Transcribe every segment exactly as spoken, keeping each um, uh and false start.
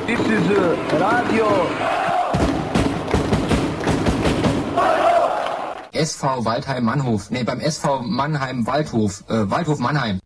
This is uh, Radio. S V Waldheim Mannhof. Ne, beim S V Mannheim Waldhof. Äh, Waldhof Mannheim.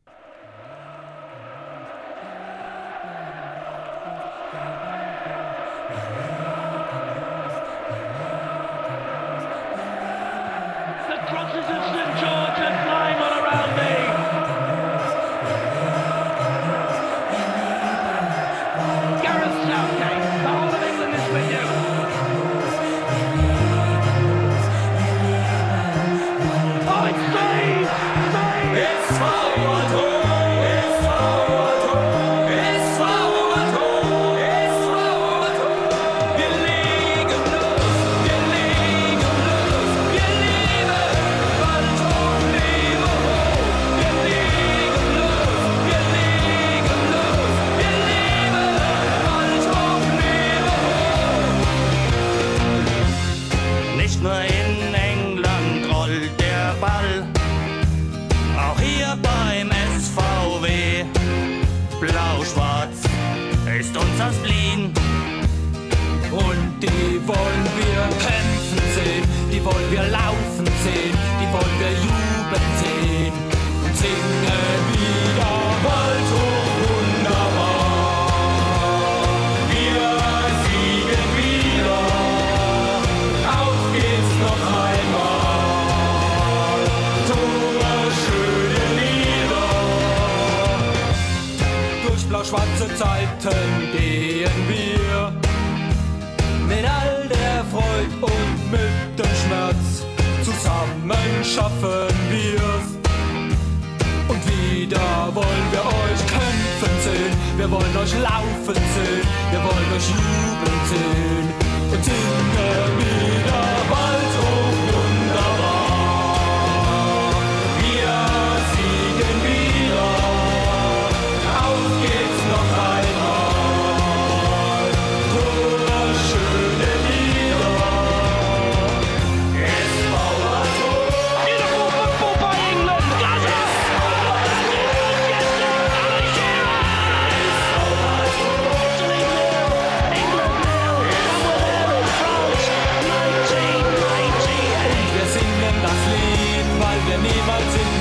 Schwarze Zeiten gehen wir mit all der Freude und mit dem Schmerz. Zusammen schaffen wir's. Und wieder wollen wir euch kämpfen sehen. Wir wollen euch laufen sehen. Wir wollen euch jubeln sehen. Und singen wieder Waldhof wunderbar. Wir siegen wieder. Auf geht's noch einmal. Wunderschöne Lieder. S V Waldhof. Beautiful football by England. Gaza. Wir singen das Lied, weil wir niemals in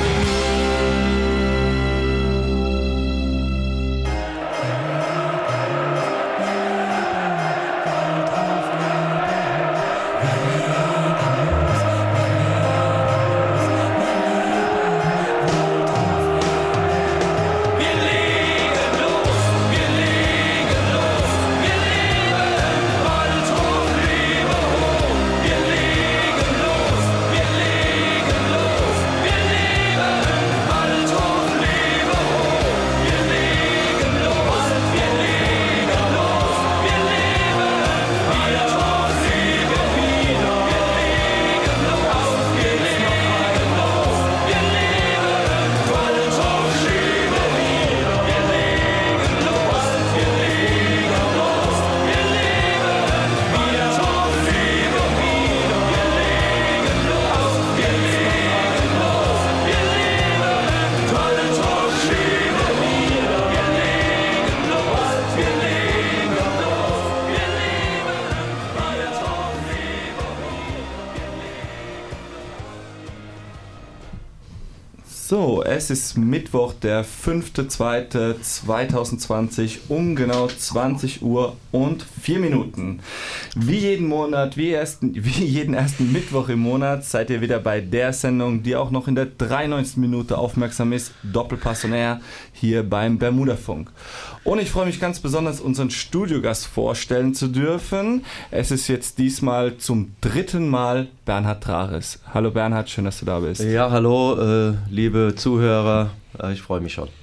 So, es ist Mittwoch, der fünfter zweiter zweitausendzwanzig um genau zwanzig Uhr und vier Minuten. Wie jeden Monat, wie, ersten, wie jeden ersten Mittwoch im Monat seid ihr wieder bei der Sendung, die auch noch in der dreiundneunzigsten Minute aufmerksam ist, Doppelpass on Air, hier beim Bermudafunk. Und ich freue mich ganz besonders, unseren Studiogast vorstellen zu dürfen. Es ist jetzt diesmal zum dritten Mal Bernhard Trares. Hallo Bernhard, schön, dass du da bist. Ja, hallo, äh, liebe Zuhörer, äh, ich freue mich schon.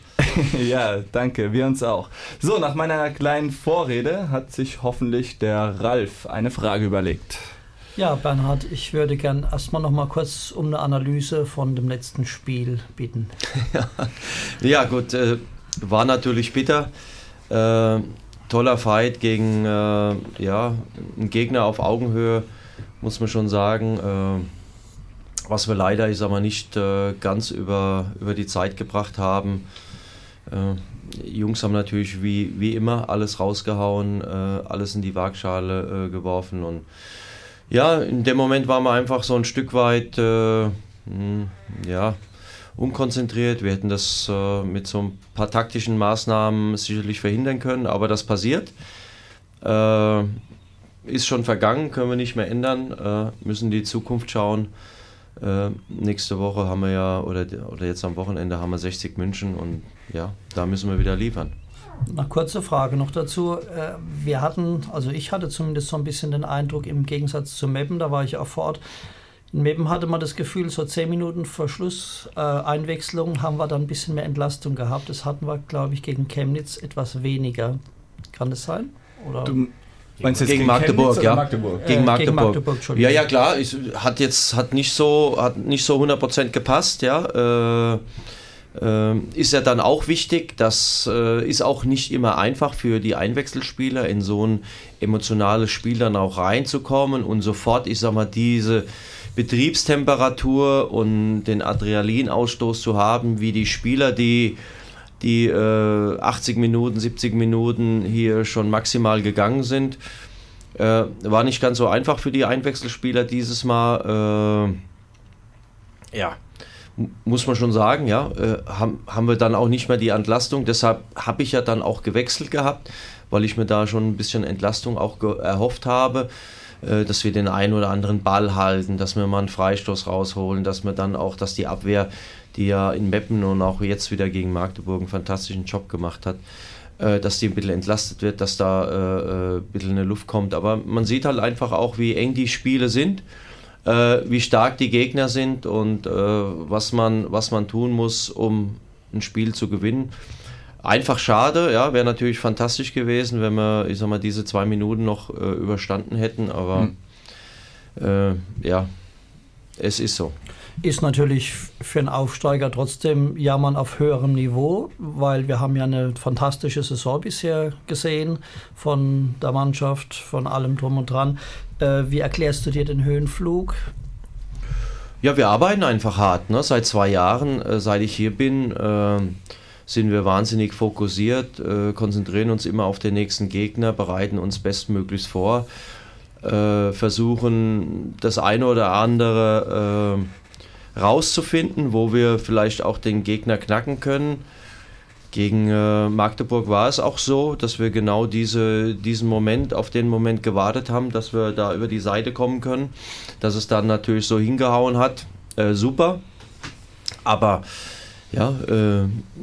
Ja, danke, wir uns auch. So, nach meiner kleinen Vorrede hat sich hoffentlich der Ralf eine Frage überlegt. Ja, Bernhard, ich würde gern erstmal noch mal kurz um eine Analyse von dem letzten Spiel bitten. Ja, ja gut, äh, war natürlich bitter. Äh, toller Fight gegen äh, ja, einen Gegner auf Augenhöhe, muss man schon sagen. Äh, was wir leider, ich sag mal, nicht äh, ganz über, über die Zeit gebracht haben. Äh, Jungs haben natürlich wie, wie immer alles rausgehauen, äh, alles in die Waagschale äh, geworfen und ja, in dem Moment waren wir einfach so ein Stück weit äh, mh, ja, unkonzentriert. Wir hätten das äh, mit so ein paar taktischen Maßnahmen sicherlich verhindern können, aber das passiert. Äh, ist schon vergangen, können wir nicht mehr ändern, äh, müssen in die Zukunft schauen. Äh, nächste Woche haben wir ja, oder, oder jetzt am Wochenende haben wir sechzig München und ja, da müssen wir wieder liefern. Eine kurze Frage noch dazu. Wir hatten, also ich hatte zumindest so ein bisschen den Eindruck, im Gegensatz zu Meppen, da war ich auch vor Ort, in Meppen hatte man das Gefühl, so zehn Minuten vor Schluss äh, Einwechslung haben wir dann ein bisschen mehr Entlastung gehabt. Das hatten wir, glaube ich, gegen Chemnitz etwas weniger. Kann das sein? Oder? Du meinst jetzt gegen gegen Magdeburg, Chemnitz ja. oder Magdeburg? Gegen Äh, Magdeburg. gegen Magdeburg, Entschuldigung. Ja, ja, klar. Ich, hat jetzt hat nicht so hat nicht so hundert Prozent gepasst, ja. Äh, äh, ist ja dann auch wichtig. Das äh, ist auch nicht immer einfach für die Einwechselspieler, in so ein emotionales Spiel dann auch reinzukommen und sofort, ich sag mal, diese Betriebstemperatur und den Adrenalinausstoß zu haben, wie die Spieler, die die äh, achtzig Minuten, siebzig Minuten hier schon maximal gegangen sind. Äh, war nicht ganz so einfach für die Einwechselspieler dieses Mal. Äh, ja, m- muss man schon sagen, ja, äh, haben, haben wir dann auch nicht mehr die Entlastung. Deshalb habe ich ja dann auch gewechselt gehabt, weil ich mir da schon ein bisschen Entlastung auch ge- erhofft habe, äh, dass wir den einen oder anderen Ball halten, dass wir mal einen Freistoß rausholen, dass wir dann auch, dass die Abwehr, die ja in Meppen und auch jetzt wieder gegen Magdeburg einen fantastischen Job gemacht hat, äh, dass die ein bisschen entlastet wird, dass da äh, ein bisschen eine Luft kommt. Aber man sieht halt einfach auch, wie eng die Spiele sind, äh, wie stark die Gegner sind und äh, was man, was man tun muss, um ein Spiel zu gewinnen. Einfach schade, ja, wäre natürlich fantastisch gewesen, wenn wir, ich sag mal, diese zwei Minuten noch äh, überstanden hätten, aber hm. äh, ja, es ist so. Ist natürlich für einen Aufsteiger trotzdem Jammern auf höherem Niveau, weil wir haben ja eine fantastische Saison bisher gesehen von der Mannschaft, von allem drum und dran. Äh, wie erklärst du dir den Höhenflug? Ja, wir arbeiten einfach hart. Ne? Seit zwei Jahren, äh, seit ich hier bin, äh, sind wir wahnsinnig fokussiert, äh, konzentrieren uns immer auf den nächsten Gegner, bereiten uns bestmöglichst vor, äh, versuchen das eine oder andere äh, rauszufinden, wo wir vielleicht auch den Gegner knacken können. Gegen äh, Magdeburg war es auch so, dass wir genau diese, diesen Moment, auf den Moment gewartet haben, dass wir da über die Seite kommen können, dass es dann natürlich so hingehauen hat. Äh, super. Aber ja, äh,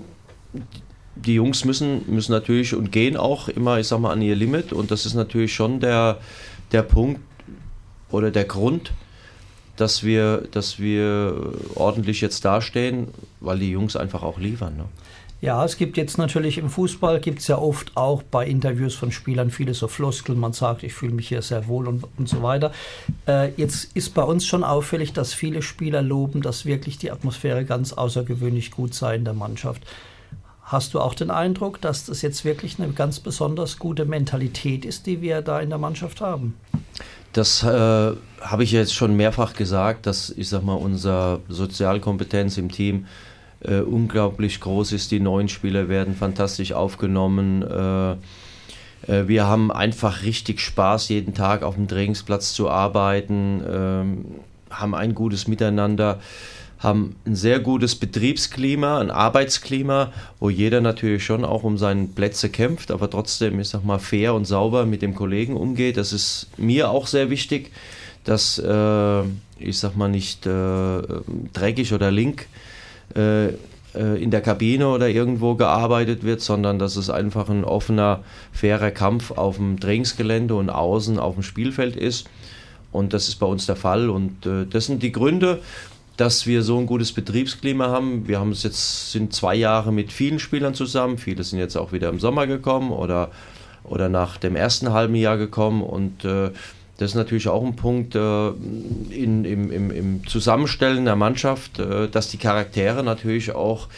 die Jungs müssen, müssen natürlich und gehen auch immer, ich sag mal, an ihr Limit und das ist natürlich schon der, der Punkt oder der Grund, dass wir, dass wir ordentlich jetzt dastehen, weil die Jungs einfach auch liefern. Ne? Ja, es gibt jetzt natürlich im Fußball, gibt es ja oft auch bei Interviews von Spielern viele so Floskeln, man sagt, ich fühle mich hier sehr wohl und, und so weiter. Äh, jetzt ist bei uns schon auffällig, dass viele Spieler loben, dass wirklich die Atmosphäre ganz außergewöhnlich gut sei in der Mannschaft. Hast du auch den Eindruck, dass das jetzt wirklich eine ganz besonders gute Mentalität ist, die wir da in der Mannschaft haben? Das äh, habe ich jetzt schon mehrfach gesagt, dass, ich sag mal, unsere Sozialkompetenz im Team äh, unglaublich groß ist. Die neuen Spieler werden fantastisch aufgenommen. Äh, äh, wir haben einfach richtig Spaß, jeden Tag auf dem Trainingsplatz zu arbeiten, äh, haben ein gutes Miteinander, haben ein sehr gutes Betriebsklima, ein Arbeitsklima, wo jeder natürlich schon auch um seine Plätze kämpft, aber trotzdem, ich sag mal, fair und sauber mit dem Kollegen umgeht. Das ist mir auch sehr wichtig, dass, äh, ich sag mal, nicht äh, dreckig oder link äh, in der Kabine oder irgendwo gearbeitet wird, sondern dass es einfach ein offener, fairer Kampf auf dem Trainingsgelände und außen auf dem Spielfeld ist. Und das ist bei uns der Fall. Und äh, das sind die Gründe, dass wir so ein gutes Betriebsklima haben. Wir haben es jetzt, sind zwei Jahre mit vielen Spielern zusammen. Viele sind jetzt auch wieder im Sommer gekommen oder, oder nach dem ersten halben Jahr gekommen. Und äh, das ist natürlich auch ein Punkt äh, in, im, im, im Zusammenstellen der Mannschaft, äh, dass die Charaktere natürlich auch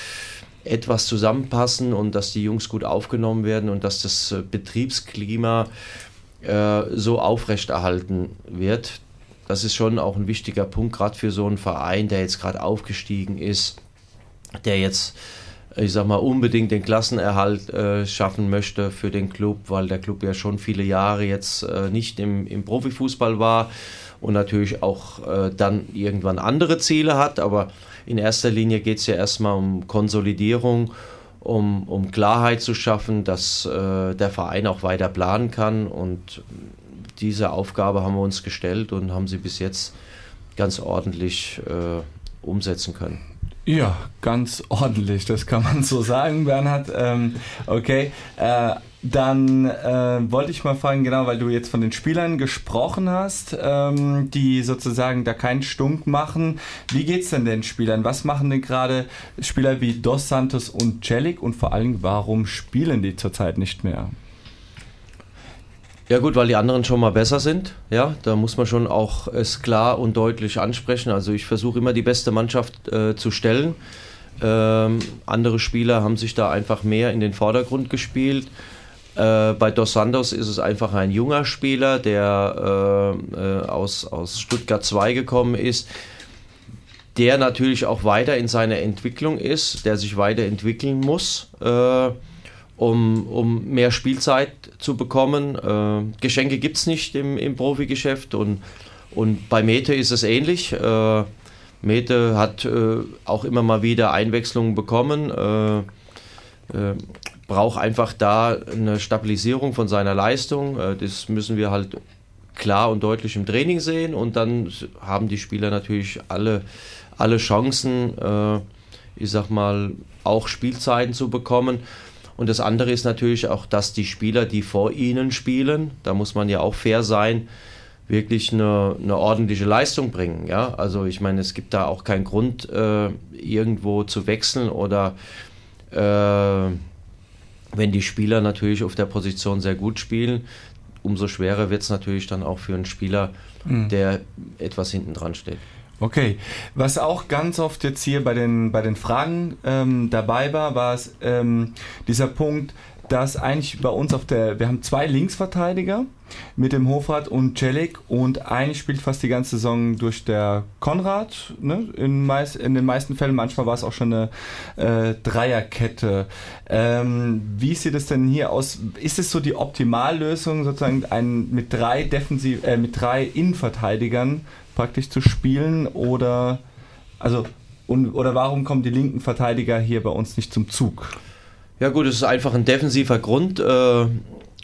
etwas zusammenpassen und dass die Jungs gut aufgenommen werden und dass das äh, Betriebsklima äh, so aufrechterhalten wird. Das ist schon auch ein wichtiger Punkt, gerade für so einen Verein, der jetzt gerade aufgestiegen ist, der jetzt ich sag mal, unbedingt den Klassenerhalt äh, schaffen möchte für den Club, weil der Club ja schon viele Jahre jetzt äh, nicht im, im Profifußball war und natürlich auch äh, dann irgendwann andere Ziele hat, aber in erster Linie geht es ja erstmal um Konsolidierung, um, um Klarheit zu schaffen, dass äh, der Verein auch weiter planen kann, und diese Aufgabe haben wir uns gestellt und haben sie bis jetzt ganz ordentlich äh, umsetzen können. Ja, ganz ordentlich, das kann man so sagen, Bernhard. Ähm, okay, äh, dann äh, wollte ich mal fragen, genau, weil du jetzt von den Spielern gesprochen hast, ähm, die sozusagen da keinen Stunk machen. Wie geht's denn den Spielern? Was machen denn gerade Spieler wie Dos Santos und Celik, und vor allem, warum spielen die zurzeit nicht mehr? Ja gut, weil die anderen schon mal besser sind, ja, da muss man schon auch es klar und deutlich ansprechen. Also ich versuche immer die beste Mannschaft äh, zu stellen. Ähm, andere Spieler haben sich da einfach mehr in den Vordergrund gespielt. Äh, bei Dos Santos ist es einfach ein junger Spieler, der äh, äh, aus, aus Stuttgart zwei gekommen ist, der natürlich auch weiter in seiner Entwicklung ist, der sich weiterentwickeln muss, äh, Um, um mehr Spielzeit zu bekommen. Äh, Geschenke gibt es nicht im, im Profigeschäft, und, und bei Mete ist es ähnlich. Äh, Mete hat äh, auch immer mal wieder Einwechslungen bekommen, äh, äh, braucht einfach da eine Stabilisierung von seiner Leistung. Äh, das müssen wir halt klar und deutlich im Training sehen, und dann haben die Spieler natürlich alle, alle Chancen, äh, ich sag mal, auch Spielzeiten zu bekommen. Und das andere ist natürlich auch, dass die Spieler, die vor ihnen spielen, da muss man ja auch fair sein, wirklich eine, eine ordentliche Leistung bringen. Ja? Also ich meine, es gibt da auch keinen Grund, äh, irgendwo zu wechseln, oder äh, wenn die Spieler natürlich auf der Position sehr gut spielen, umso schwerer wird es natürlich dann auch für einen Spieler, mhm. der etwas hinten dran steht. Okay, was auch ganz oft jetzt hier bei den, bei den Fragen ähm, dabei war, war es ähm, dieser Punkt, dass eigentlich bei uns auf der, wir haben zwei Linksverteidiger mit dem Hofrat und Celik, und eigentlich spielt fast die ganze Saison durch der Konrad, ne? in, meist, in den meisten Fällen, manchmal war es auch schon eine äh, Dreierkette. Ähm, wie sieht es denn hier aus? Ist es so die Optimallösung, sozusagen ein, mit drei Defensiv, äh, mit drei Innenverteidigern praktisch zu spielen, oder also und, oder warum kommen die linken Verteidiger hier bei uns nicht zum Zug? Ja gut, es ist einfach ein defensiver Grund. Äh, äh,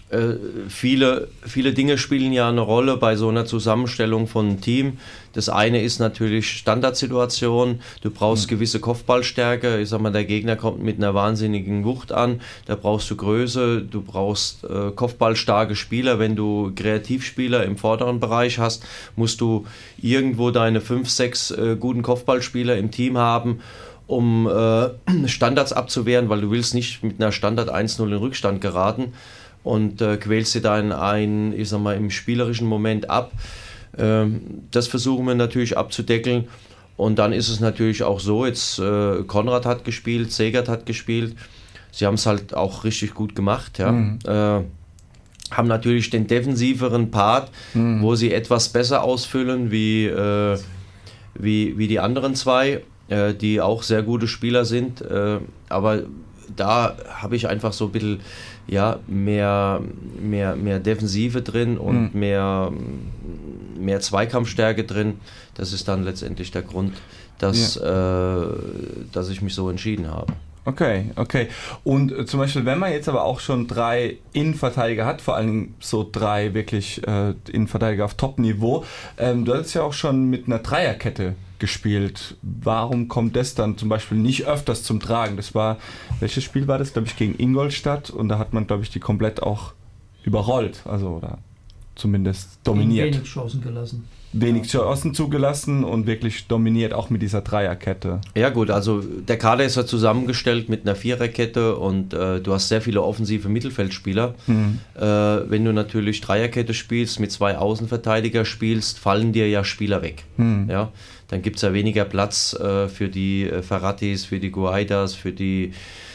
viele, viele Dinge spielen ja eine Rolle bei so einer Zusammenstellung von einem Team. Das eine ist natürlich Standardsituation. Du brauchst mhm. gewisse Kopfballstärke. Ich sag mal, der Gegner kommt mit einer wahnsinnigen Wucht an. Da brauchst du Größe, du brauchst äh, kopfballstarke Spieler. Wenn du Kreativspieler im vorderen Bereich hast, musst du irgendwo deine fünf, sechs äh, guten Kopfballspieler im Team haben, um äh, Standards abzuwehren, weil du willst nicht mit einer Standard eins null in Rückstand geraten, und äh, quälst dir dann ein, ich sag mal, im spielerischen Moment ab. Ähm, das versuchen wir natürlich abzudeckeln, und dann ist es natürlich auch so, jetzt äh, Konrad hat gespielt, Segert hat gespielt, sie haben es halt auch richtig gut gemacht, ja. Mhm. Äh, haben natürlich den defensiveren Part, mhm. wo sie etwas besser ausfüllen wie, äh, wie, wie die anderen zwei, die auch sehr gute Spieler sind, aber da habe ich einfach so ein bisschen ja, mehr, mehr, mehr Defensive drin und mhm. mehr, mehr Zweikampfstärke drin. Das ist dann letztendlich der Grund, dass, ja. äh, dass ich mich so entschieden habe. Okay, okay. Und äh, zum Beispiel, wenn man jetzt aber auch schon drei Innenverteidiger hat, vor allem so drei wirklich äh, Innenverteidiger auf Top-Niveau, ähm, du hattest ja auch schon mit einer Dreierkette gespielt. Warum kommt das dann zum Beispiel nicht öfters zum Tragen? Das war, welches Spiel war das? Glaube ich, gegen Ingolstadt, und da hat man, glaube ich, die komplett auch überrollt, also oder zumindest dominiert. Wenig Chancen gelassen. Wenig Chancen zugelassen und wirklich dominiert, auch mit dieser Dreierkette. Ja gut, also der Kader ist ja zusammengestellt mit einer Viererkette, und äh, du hast sehr viele offensive Mittelfeldspieler. Mhm. Äh, wenn du natürlich Dreierkette spielst, mit zwei Außenverteidiger spielst, fallen dir ja Spieler weg. Mhm. Ja? Dann gibt es ja weniger Platz äh, für die äh, Ferratis, für die Guaidas, für die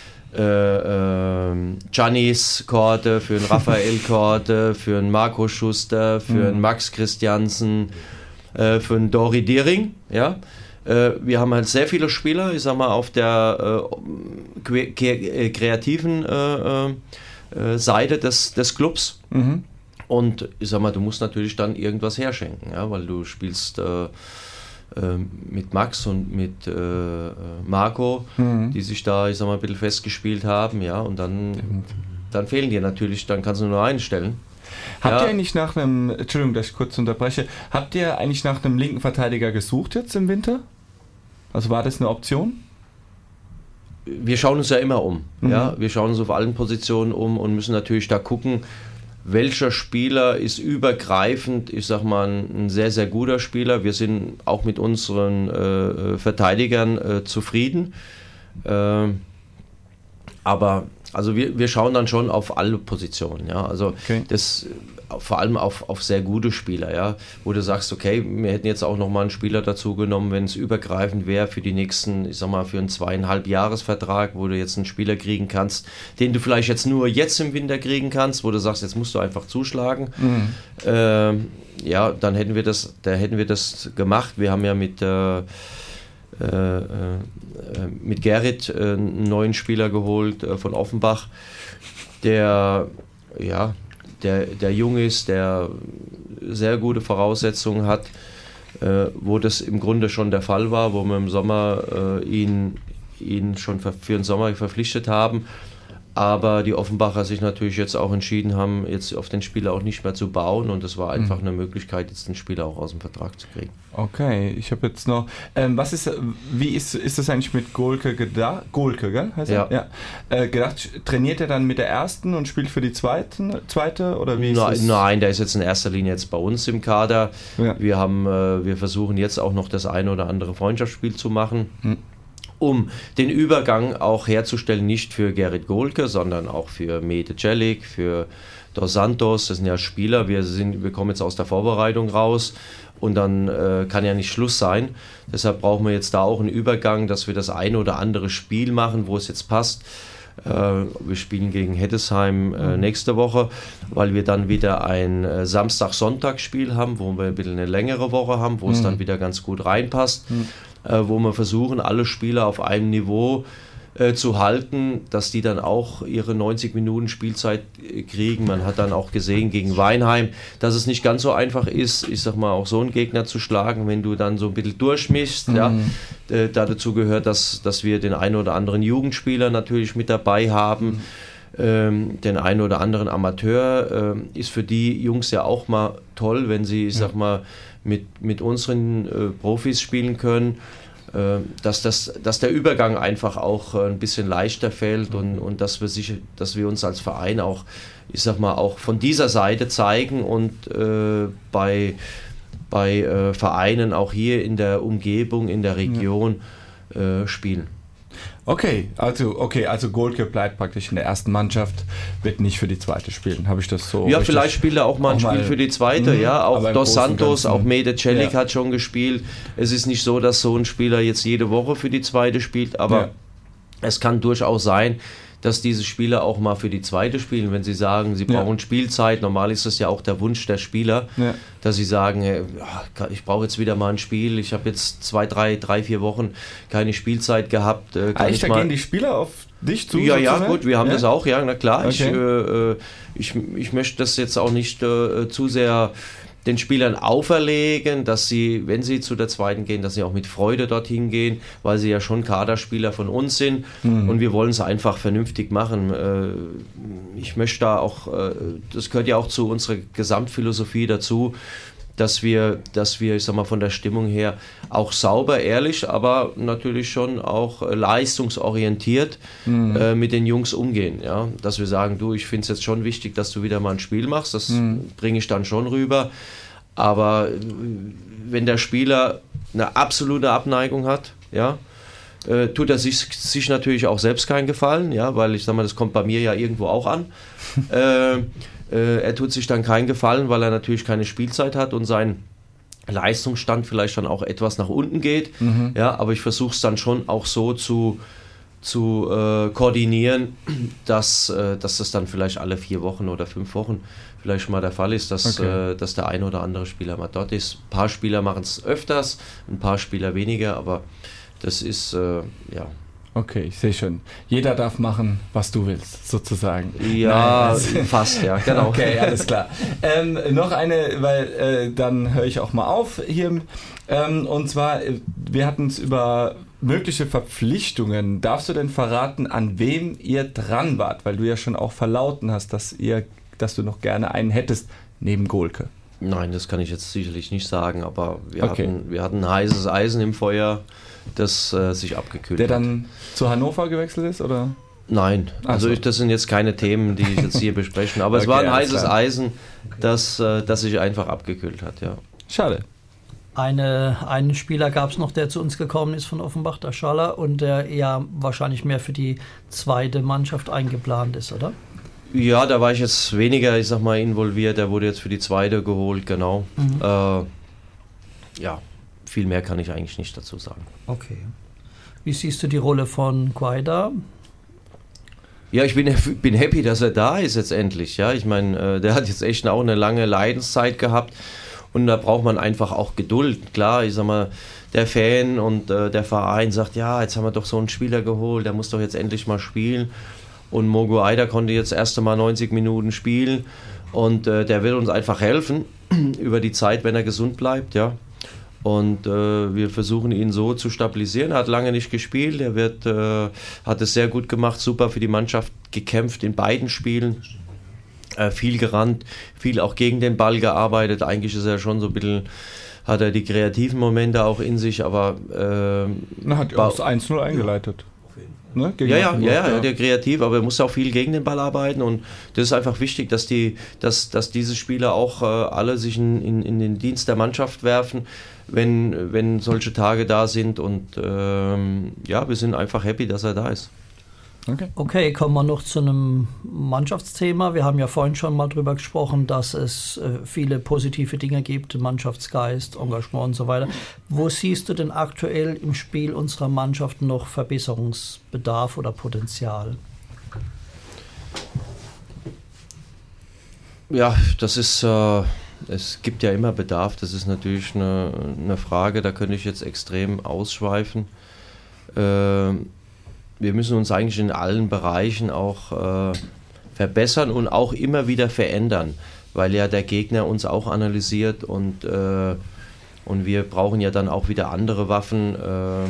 Äh, äh, Giannis Korte, für einen Raphael Korte, für einen Marco Schuster, für mhm. einen Max Christiansen, äh, für einen Dori Diering, ja. Äh, wir haben halt sehr viele Spieler, ich sag mal, auf der äh, kre- kre- kreativen äh, äh, Seite des, des Clubs. Mhm. Und ich sag mal, du musst natürlich dann irgendwas herschenken, ja, weil du spielst äh, äh, mit Max und mit äh, Marco, mhm. die sich da, ich sag mal, ein bisschen festgespielt haben, ja, und dann, dann fehlen dir natürlich, dann kannst du nur einstellen. Habt ja. ihr eigentlich nach einem, Entschuldigung, dass ich kurz unterbreche, habt ihr eigentlich nach einem linken Verteidiger gesucht jetzt im Winter? Also war das eine Option? Wir schauen uns ja immer um, mhm. ja, wir schauen uns auf allen Positionen um und müssen natürlich da gucken, welcher Spieler ist übergreifend, ich sag mal, ein sehr, sehr guter Spieler. Wir sind auch mit unseren äh, Verteidigern äh, zufrieden. Äh, aber also wir, wir schauen dann schon auf alle Positionen. Ja? Also okay. das, vor allem auf, auf sehr gute Spieler, ja? Wo du sagst, okay, wir hätten jetzt auch nochmal einen Spieler dazu genommen, wenn es übergreifend wäre für die nächsten, ich sag mal, für einen zweieinhalb Jahresvertrag, wo du jetzt einen Spieler kriegen kannst, den du vielleicht jetzt nur jetzt im Winter kriegen kannst, wo du sagst, jetzt musst du einfach zuschlagen. Mhm. Ähm, ja, dann hätten wir das, da hätten wir das gemacht. Wir haben ja mit äh, äh, äh, mit Gerrit äh, einen neuen Spieler geholt äh, von Offenbach, der ja Der, der jung ist, der sehr gute Voraussetzungen hat, äh, wo das im Grunde schon der Fall war, wo wir im Sommer äh, ihn, ihn schon für, für den Sommer verpflichtet haben, aber die Offenbacher sich natürlich jetzt auch entschieden haben, jetzt auf den Spieler auch nicht mehr zu bauen und es war einfach mhm. eine Möglichkeit, jetzt den Spieler auch aus dem Vertrag zu kriegen. Okay, ich habe jetzt noch, ähm, was ist, wie ist, ist das eigentlich mit Golke gedacht? Golke, gell? Heißt ja. ja. Äh, gedacht, trainiert er dann mit der ersten und spielt für die zweiten, zweite oder wie ist nein, das? Nein, der ist jetzt in erster Linie jetzt bei uns im Kader. Ja. Wir haben, äh, wir versuchen jetzt auch noch das eine oder andere Freundschaftsspiel zu machen. Hm. Um den Übergang auch herzustellen, nicht für Gerrit Golke, sondern auch für Mete Celik, für Dos Santos, das sind ja Spieler, wir, sind, wir kommen jetzt aus der Vorbereitung raus und dann äh, kann ja nicht Schluss sein. Deshalb brauchen wir jetzt da auch einen Übergang, dass wir das eine oder andere Spiel machen, wo es jetzt passt. Äh, wir spielen gegen Heddesheim äh, nächste Woche, weil wir dann wieder ein äh, Samstag-Sonntag-Spiel haben, wo wir ein bisschen eine längere Woche haben, wo mhm. es dann wieder ganz gut reinpasst. Mhm. Wo wir versuchen, alle Spieler auf einem Niveau äh, zu halten, dass die dann auch ihre neunzig Minuten Spielzeit äh, kriegen. Man hat dann auch gesehen gegen Weinheim, dass es nicht ganz so einfach ist, ich sag mal, auch so einen Gegner zu schlagen, wenn du dann so ein bisschen durchmischst. Mhm. Ja. Äh, dazu gehört, dass, dass wir den einen oder anderen Jugendspieler natürlich mit dabei haben. Mhm. Ähm, den einen oder anderen Amateur äh, ist für die Jungs ja auch mal toll, wenn sie, ich sag mal, mit, mit unseren äh, Profis spielen können, äh, dass, das, dass der Übergang einfach auch äh, ein bisschen leichter fällt und, und dass, wir sich, dass wir uns als Verein auch, ich sag mal, auch von dieser Seite zeigen und äh, bei, bei äh, Vereinen auch hier in der Umgebung, in der Region äh, spielen. Okay, also okay, also Golke bleibt praktisch in der ersten Mannschaft, wird nicht für die zweite spielen, habe ich das so? Ja, vielleicht spielt er auch mal ein Spiel mal, für die zweite, mh, ja, auch Dos Santos, auch Mete Celik ja. hat schon gespielt. Es ist nicht so, dass so ein Spieler jetzt jede Woche für die zweite spielt, aber ja. es kann durchaus sein, dass diese Spieler auch mal für die zweite spielen, wenn sie sagen, sie brauchen ja. Spielzeit. Normal ist das ja auch der Wunsch der Spieler, ja. dass sie sagen, ja, ich brauche jetzt wieder mal ein Spiel, ich habe jetzt zwei, drei, drei, vier Wochen keine Spielzeit gehabt. Kann Eigentlich, ich da gehen die Spieler auf dich zu? Ja, ja, gut, wir haben ja? das auch, ja, na klar. Okay. Ich, äh, ich, ich möchte das jetzt auch nicht äh, zu sehr den Spielern auferlegen, dass sie, wenn sie zu der zweiten gehen, dass sie auch mit Freude dorthin gehen, weil sie ja schon Kaderspieler von uns sind mhm. und wir wollen es einfach vernünftig machen. Ich möchte da auch, das gehört ja auch zu unserer Gesamtphilosophie dazu, dass wir, dass wir, ich sag mal, von der Stimmung her auch sauber, ehrlich, aber natürlich schon auch leistungsorientiert mhm. äh, mit den Jungs umgehen. Ja? Dass wir sagen, du, ich finde es jetzt schon wichtig, dass du wieder mal ein Spiel machst, das mhm. bringe ich dann schon rüber. Aber wenn der Spieler eine absolute Abneigung hat, ja, äh, tut er sich, sich natürlich auch selbst keinen Gefallen, ja, weil ich sag mal, das kommt bei mir ja irgendwo auch an. äh, äh, er tut sich dann keinen Gefallen, weil er natürlich keine Spielzeit hat und sein Leistungsstand vielleicht dann auch etwas nach unten geht. Mhm. Ja, aber ich versuche es dann schon auch so zu, zu äh, koordinieren, dass, äh, dass das dann vielleicht alle vier Wochen oder fünf Wochen vielleicht mal der Fall ist, dass, Okay. äh, dass der eine oder andere Spieler mal dort ist. Ein paar Spieler machen es öfters, ein paar Spieler weniger, aber das ist, äh, ja. Okay, ich sehe schon. Jeder darf machen, was du willst, sozusagen. Ja, Nein. fast, ja, genau. Okay, alles klar. Ähm, noch eine, weil äh, dann höre ich auch mal auf hier. Ähm, und zwar, äh, wir hatten es über mögliche Verpflichtungen. Darfst du denn verraten, an wem ihr dran wart? Weil du ja schon auch verlauten hast, dass ihr, dass du noch gerne einen hättest, neben Gohlke. Nein, das kann ich jetzt sicherlich nicht sagen, aber wir, Okay. hatten, wir hatten heißes Eisen im Feuer, das äh, sich abgekühlt Der hat. dann zu Hannover gewechselt ist, oder? Nein, Ach also so. ich, das sind jetzt keine Themen, die ich jetzt hier besprechen, aber es Okay, war ein alles heißes klar. Eisen, das, äh, das sich einfach abgekühlt hat, ja. Schade. Eine, einen Spieler gab es noch, der zu uns gekommen ist von Offenbach, der Schaller, und der ja wahrscheinlich mehr für die zweite Mannschaft eingeplant ist, oder? Ja, da war ich jetzt weniger, ich sag mal, involviert, der wurde jetzt für die zweite geholt, genau. Mhm. Äh, ja, viel mehr kann ich eigentlich nicht dazu sagen. Okay. Wie siehst du die Rolle von Guaida? Ja, ich bin, bin happy, dass er da ist jetzt endlich. Ja, ich meine, äh, der hat jetzt echt auch eine lange Leidenszeit gehabt und da braucht man einfach auch Geduld. Klar, ich sag mal, der Fan und äh, der Verein sagt, ja, jetzt haben wir doch so einen Spieler geholt, der muss doch jetzt endlich mal spielen. Und Mo Guaida konnte jetzt erst einmal neunzig Minuten spielen und äh, der wird uns einfach helfen über die Zeit, wenn er gesund bleibt, ja. Und äh, wir versuchen ihn so zu stabilisieren. Er hat lange nicht gespielt, er wird, äh, hat es sehr gut gemacht, super für die Mannschaft gekämpft in beiden Spielen. Äh, viel gerannt, viel auch gegen den Ball gearbeitet. Eigentlich ist er schon so ein bisschen, hat er die kreativen Momente auch in sich, aber äh, Na, hat Ba- auch das eins null eingeleitet. Ne? Gegen ja, ja, Magdeburg, ja, ja, der kreativ, aber er muss auch viel gegen den Ball arbeiten und das ist einfach wichtig, dass die, dass, dass diese Spieler auch äh, alle sich in, in, in den Dienst der Mannschaft werfen, wenn, wenn solche Tage da sind und ähm, ja, wir sind einfach happy, dass er da ist. Okay. Okay, kommen wir noch zu einem Mannschaftsthema. Wir haben ja vorhin schon mal drüber gesprochen, dass es äh, viele positive Dinge gibt, Mannschaftsgeist, Engagement und so weiter. Wo siehst du denn aktuell im Spiel unserer Mannschaft noch Verbesserungsbedarf oder Potenzial? Ja, das ist, äh, es gibt ja immer Bedarf, das ist natürlich eine, eine Frage, da könnte ich jetzt extrem ausschweifen. Äh, wir müssen uns eigentlich in allen Bereichen auch äh, verbessern und auch immer wieder verändern, weil ja der Gegner uns auch analysiert und, äh, und wir brauchen ja dann auch wieder andere Waffen. Äh,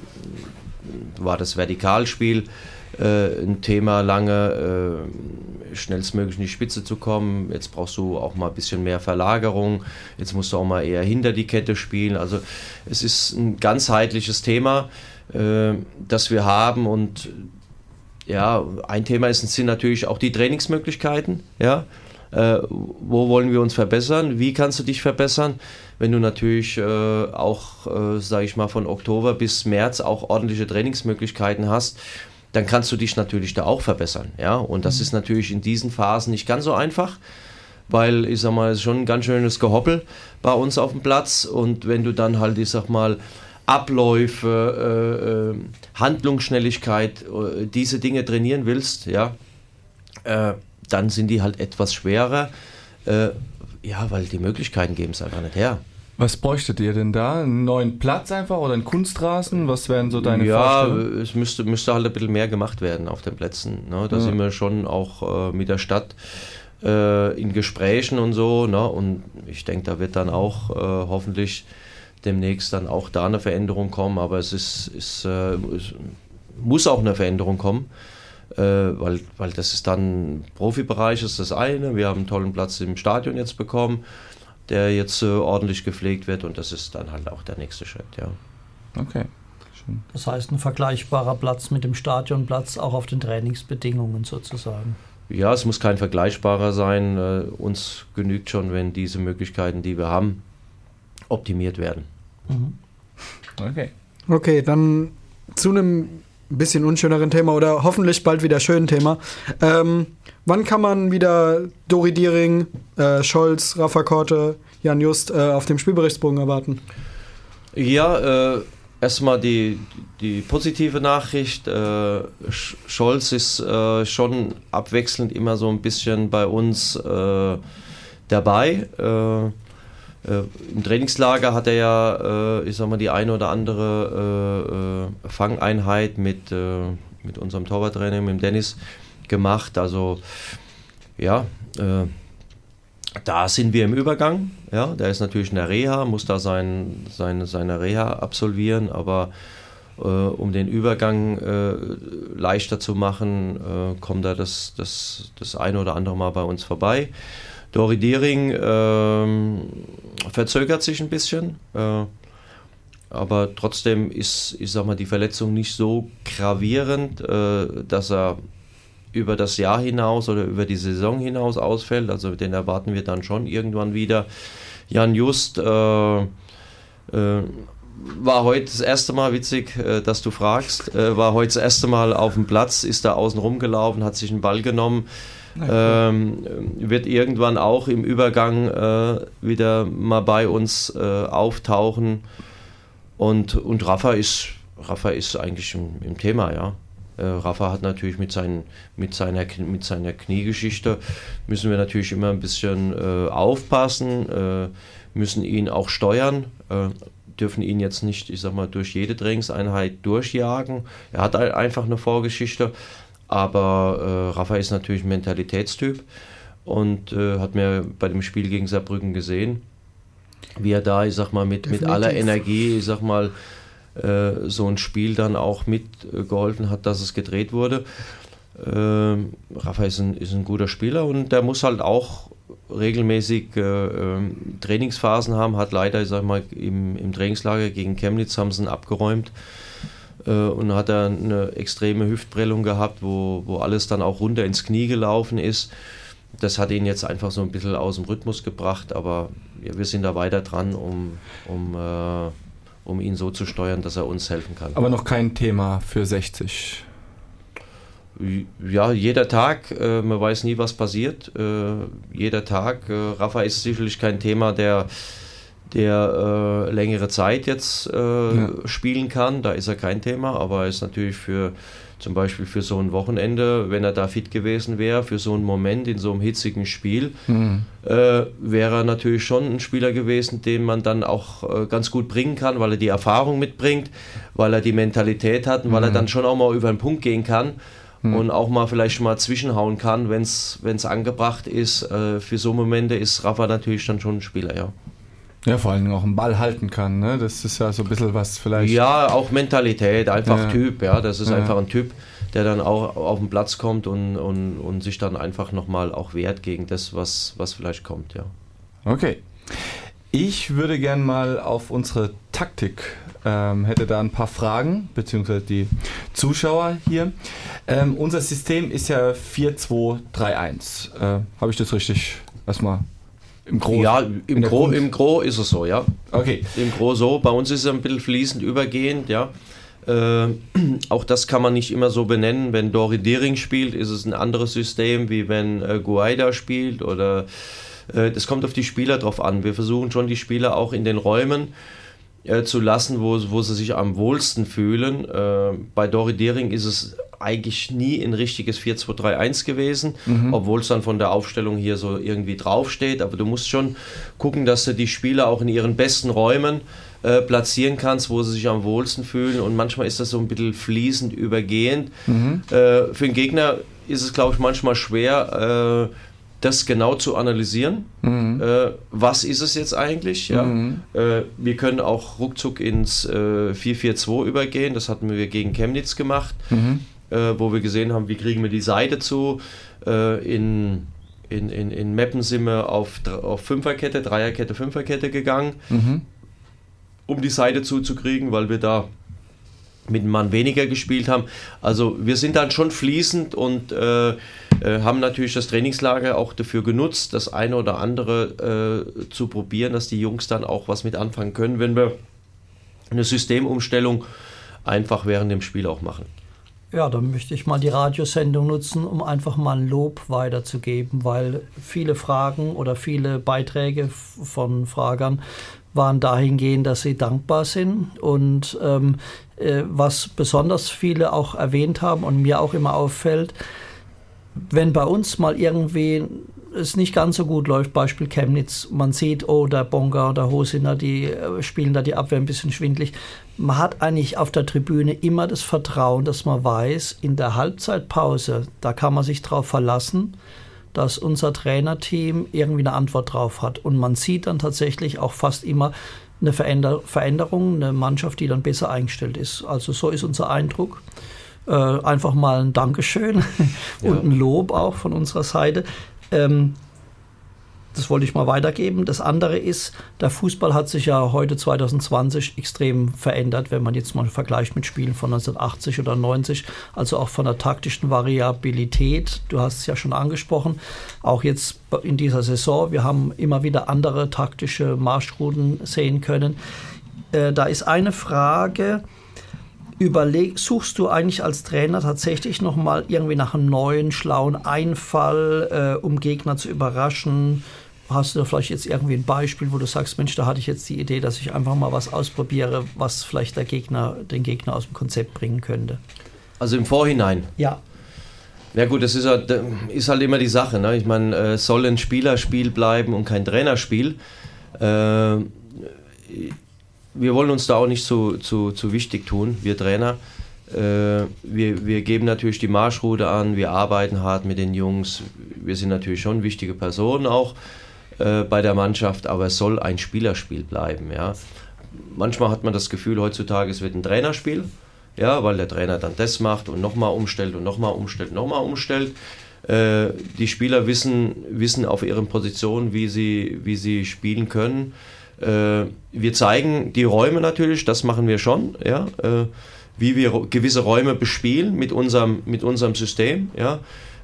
war das Vertikalspiel äh, ein Thema lange, äh, schnellstmöglich in die Spitze zu kommen. Jetzt brauchst du auch mal ein bisschen mehr Verlagerung. Jetzt musst du auch mal eher hinter die Kette spielen. Also es ist ein ganzheitliches Thema, äh, das wir haben. Und ja, ein Thema ist, sind natürlich auch die Trainingsmöglichkeiten. Ja? Äh, wo wollen wir uns verbessern? Wie kannst du dich verbessern? Wenn du natürlich äh, auch, äh, sage ich mal, von Oktober bis März auch ordentliche Trainingsmöglichkeiten hast, dann kannst du dich natürlich da auch verbessern. Ja? Und das ist natürlich in diesen Phasen nicht ganz so einfach, weil, ich sag mal, es ist schon ein ganz schönes Gehoppel bei uns auf dem Platz. Und wenn du dann halt, ich sag mal, Abläufe, äh, äh, Handlungsschnelligkeit, äh, diese Dinge trainieren willst, ja, äh, dann sind die halt etwas schwerer. Äh, ja, weil die Möglichkeiten geben es einfach nicht her. Was bräuchtet ihr denn da? Einen neuen Platz einfach oder einen Kunstrasen? Was wären so deine ja, Vorstellungen? es müsste, müsste halt ein bisschen mehr gemacht werden auf den Plätzen. Ne? Da Ja. sind wir schon auch äh, mit der Stadt äh, in Gesprächen und so. Ne? Und ich denke, da wird dann auch äh, hoffentlich demnächst dann auch da eine Veränderung kommen. Aber es ist, ist äh, es muss auch eine Veränderung kommen. Äh, weil, weil das ist dann Profibereich, ist das eine. Wir haben einen tollen Platz im Stadion jetzt bekommen, der jetzt äh, ordentlich gepflegt wird und das ist dann halt auch der nächste Schritt, ja. Okay, schön. Das heißt, ein vergleichbarer Platz mit dem Stadionplatz, auch auf den Trainingsbedingungen sozusagen. Ja, es muss kein vergleichbarer sein. Äh, uns genügt schon, wenn diese Möglichkeiten, die wir haben, optimiert werden. Mhm. Okay. Okay, dann zu einem bisschen unschöneren Thema oder hoffentlich bald wieder schönen Thema. Ähm, wann kann man wieder Dori Diering, äh, Scholz, Rafa Korte, Jan Just äh, auf dem Spielberichtsbogen erwarten? Ja, äh, erstmal die, die positive Nachricht. Äh, Scholz ist äh, schon abwechselnd immer so ein bisschen bei uns äh, dabei. Äh, äh, Im Trainingslager hat er ja, äh, ich sag mal, die eine oder andere äh, Fangeinheit mit, äh, mit unserem Torwarttrainer, mit dem Dennis, gemacht. Also ja, äh, da sind wir im Übergang. Ja, der ist natürlich in der Reha, muss da sein, seine, seine Reha absolvieren, aber äh, um den Übergang äh, leichter zu machen, äh, kommt da das, das, das eine oder andere Mal bei uns vorbei. Dori Diering äh, verzögert sich ein bisschen, äh, aber trotzdem ist, ich sag mal, die Verletzung nicht so gravierend, äh, dass er über das Jahr hinaus oder über die Saison hinaus ausfällt, also den erwarten wir dann schon irgendwann wieder. Jan Just äh, äh, war heute das erste Mal, witzig, äh, dass du fragst, äh, war heute das erste Mal auf dem Platz, ist da außen rumgelaufen, hat sich einen Ball genommen, ähm, wird irgendwann auch im Übergang äh, wieder mal bei uns äh, auftauchen und, und Rafa ist, Rafa ist eigentlich im, im Thema, ja. Äh, Rafa hat natürlich mit, seinen, mit, seiner, mit seiner Kniegeschichte, müssen wir natürlich immer ein bisschen äh, aufpassen, äh, müssen ihn auch steuern, äh, dürfen ihn jetzt nicht, ich sag mal, durch jede Trainingseinheit durchjagen. Er hat einfach eine Vorgeschichte, aber äh, Rafa ist natürlich ein Mentalitätstyp und äh, hat mir bei dem Spiel gegen Saarbrücken gesehen, wie er da, ich sag mal, mit, mit aller Energie, ich sag mal, so ein Spiel dann auch mitgeholfen hat, dass es gedreht wurde. Ähm, Rafa ist ein, ist ein guter Spieler und der muss halt auch regelmäßig äh, Trainingsphasen haben, hat leider, ich sag mal, im, im Trainingslager gegen Chemnitz haben sie ihn abgeräumt äh, und hat er eine extreme Hüftprellung gehabt, wo, wo alles dann auch runter ins Knie gelaufen ist. Das hat ihn jetzt einfach so ein bisschen aus dem Rhythmus gebracht, aber ja, wir sind da weiter dran, um, um äh, um ihn so zu steuern, dass er uns helfen kann. Aber noch kein Thema für sechzig? Ja, jeder Tag, äh, man weiß nie, was passiert. Äh, jeder Tag. Äh, Rafa ist sicherlich kein Thema, der, der äh, längere Zeit jetzt äh, ja. spielen kann. Da ist er kein Thema, aber er ist natürlich für zum Beispiel für so ein Wochenende, wenn er da fit gewesen wäre, für so einen Moment in so einem hitzigen Spiel, mhm. äh, wäre er natürlich schon ein Spieler gewesen, den man dann auch äh, ganz gut bringen kann, weil er die Erfahrung mitbringt, weil er die Mentalität hat und mhm. weil er dann schon auch mal über den Punkt gehen kann mhm. und auch mal vielleicht schon mal zwischenhauen kann, wenn es angebracht ist. Äh, für so Momente ist Rafa natürlich dann schon ein Spieler, ja. Ja, vor allem auch einen Ball halten kann, ne? Das ist ja so ein bisschen was vielleicht... Ja, auch Mentalität, einfach ja. Typ, ja, das ist ja. einfach ein Typ, der dann auch auf den Platz kommt und, und, und sich dann einfach nochmal auch wehrt gegen das, was, was vielleicht kommt, ja. Okay. Ich würde gern mal auf unsere Taktik, ähm, hätte da ein paar Fragen, beziehungsweise die Zuschauer hier. Ähm, unser System ist ja vier zwei drei eins. Äh, Habe ich das richtig erstmal... Im Gro, ja, im Gro, im Gro ist es so, ja. Okay. Im Gro so. Bei uns ist es ein bisschen fließend übergehend, ja. Äh, auch das kann man nicht immer so benennen. Wenn Dori Diering spielt, ist es ein anderes System, wie wenn äh, Guaida spielt. Oder äh, das kommt auf die Spieler drauf an. Wir versuchen schon, die Spieler auch in den Räumen äh, zu lassen, wo, wo sie sich am wohlsten fühlen. Äh, bei Dori Diering ist es eigentlich nie ein richtiges vier zwei drei eins gewesen, mhm. obwohl es dann von der Aufstellung hier so irgendwie draufsteht. Aber du musst schon gucken, dass du die Spieler auch in ihren besten Räumen äh, platzieren kannst, wo sie sich am wohlsten fühlen. Und manchmal ist das so ein bisschen fließend übergehend. Mhm. Äh, für den Gegner ist es, glaube ich, manchmal schwer, äh, das genau zu analysieren. Mhm. Äh, was ist es jetzt eigentlich? Ja? Mhm. Äh, wir können auch ruckzuck ins äh, vier vier zwei übergehen. Das hatten wir gegen Chemnitz gemacht. Mhm. Äh, wo wir gesehen haben, wie kriegen wir die Seite zu. Äh, in, in, in, in Meppen sind wir auf, auf Fünferkette, Dreierkette, Fünferkette gegangen, mhm. um die Seite zuzukriegen, weil wir da mit einem Mann weniger gespielt haben. Also wir sind dann schon fließend und äh, äh, haben natürlich das Trainingslager auch dafür genutzt, das eine oder andere äh, zu probieren, dass die Jungs dann auch was mit anfangen können, wenn wir eine Systemumstellung einfach während dem Spiel auch machen. Ja, dann möchte ich mal die Radiosendung nutzen, um einfach mal ein Lob weiterzugeben, weil viele Fragen oder viele Beiträge von Fragern waren dahingehend, dass sie dankbar sind. Und ähm, äh, was besonders viele auch erwähnt haben und mir auch immer auffällt, wenn bei uns mal irgendwie es nicht ganz so gut läuft, Beispiel Chemnitz, man sieht, oh, der Bonga oder Hosiner, die äh, spielen da die Abwehr ein bisschen schwindlig. Man hat eigentlich auf der Tribüne immer das Vertrauen, dass man weiß, in der Halbzeitpause, da kann man sich drauf verlassen, dass unser Trainerteam irgendwie eine Antwort drauf hat. Und man sieht dann tatsächlich auch fast immer eine Veränder- Veränderung, eine Mannschaft, die dann besser eingestellt ist. Also so ist unser Eindruck. Äh, einfach mal ein Dankeschön und ja. ein Lob auch von unserer Seite. Ähm, das wollte ich mal weitergeben. Das andere ist, der Fußball hat sich ja heute zwanzig zwanzig extrem verändert, wenn man jetzt mal vergleicht mit Spielen von neunzehnhundertachtzig oder neunzig, also auch von der taktischen Variabilität. Du hast es ja schon angesprochen, auch jetzt in dieser Saison, wir haben immer wieder andere taktische Marschrouten sehen können. Äh, da ist eine Frage: Überleg, suchst du eigentlich als Trainer tatsächlich nochmal irgendwie nach einem neuen, schlauen Einfall, äh, um Gegner zu überraschen? Hast du da vielleicht jetzt irgendwie ein Beispiel, wo du sagst, Mensch, da hatte ich jetzt die Idee, dass ich einfach mal was ausprobiere, was vielleicht der Gegner, den Gegner aus dem Konzept bringen könnte? Also im Vorhinein? Ja. Ja gut, das ist halt, ist halt immer die Sache, ne? Ich meine, äh, soll ein Spielerspiel bleiben und kein Trainerspiel? Äh, Wir wollen uns da auch nicht zu, zu, zu wichtig tun, wir Trainer. Äh, wir, wir geben natürlich die Marschroute an, wir arbeiten hart mit den Jungs. Wir sind natürlich schon wichtige Personen auch äh, bei der Mannschaft, aber es soll ein Spielerspiel bleiben. Ja. Manchmal hat man das Gefühl, heutzutage es wird ein Trainerspiel, ja, weil der Trainer dann das macht und nochmal umstellt und nochmal umstellt, nochmal umstellt. Äh, die Spieler wissen, wissen auf ihren Positionen, wie sie, wie sie spielen können. Wir zeigen die Räume natürlich, das machen wir schon, ja, wie wir gewisse Räume bespielen mit unserem, mit unserem System. Ja.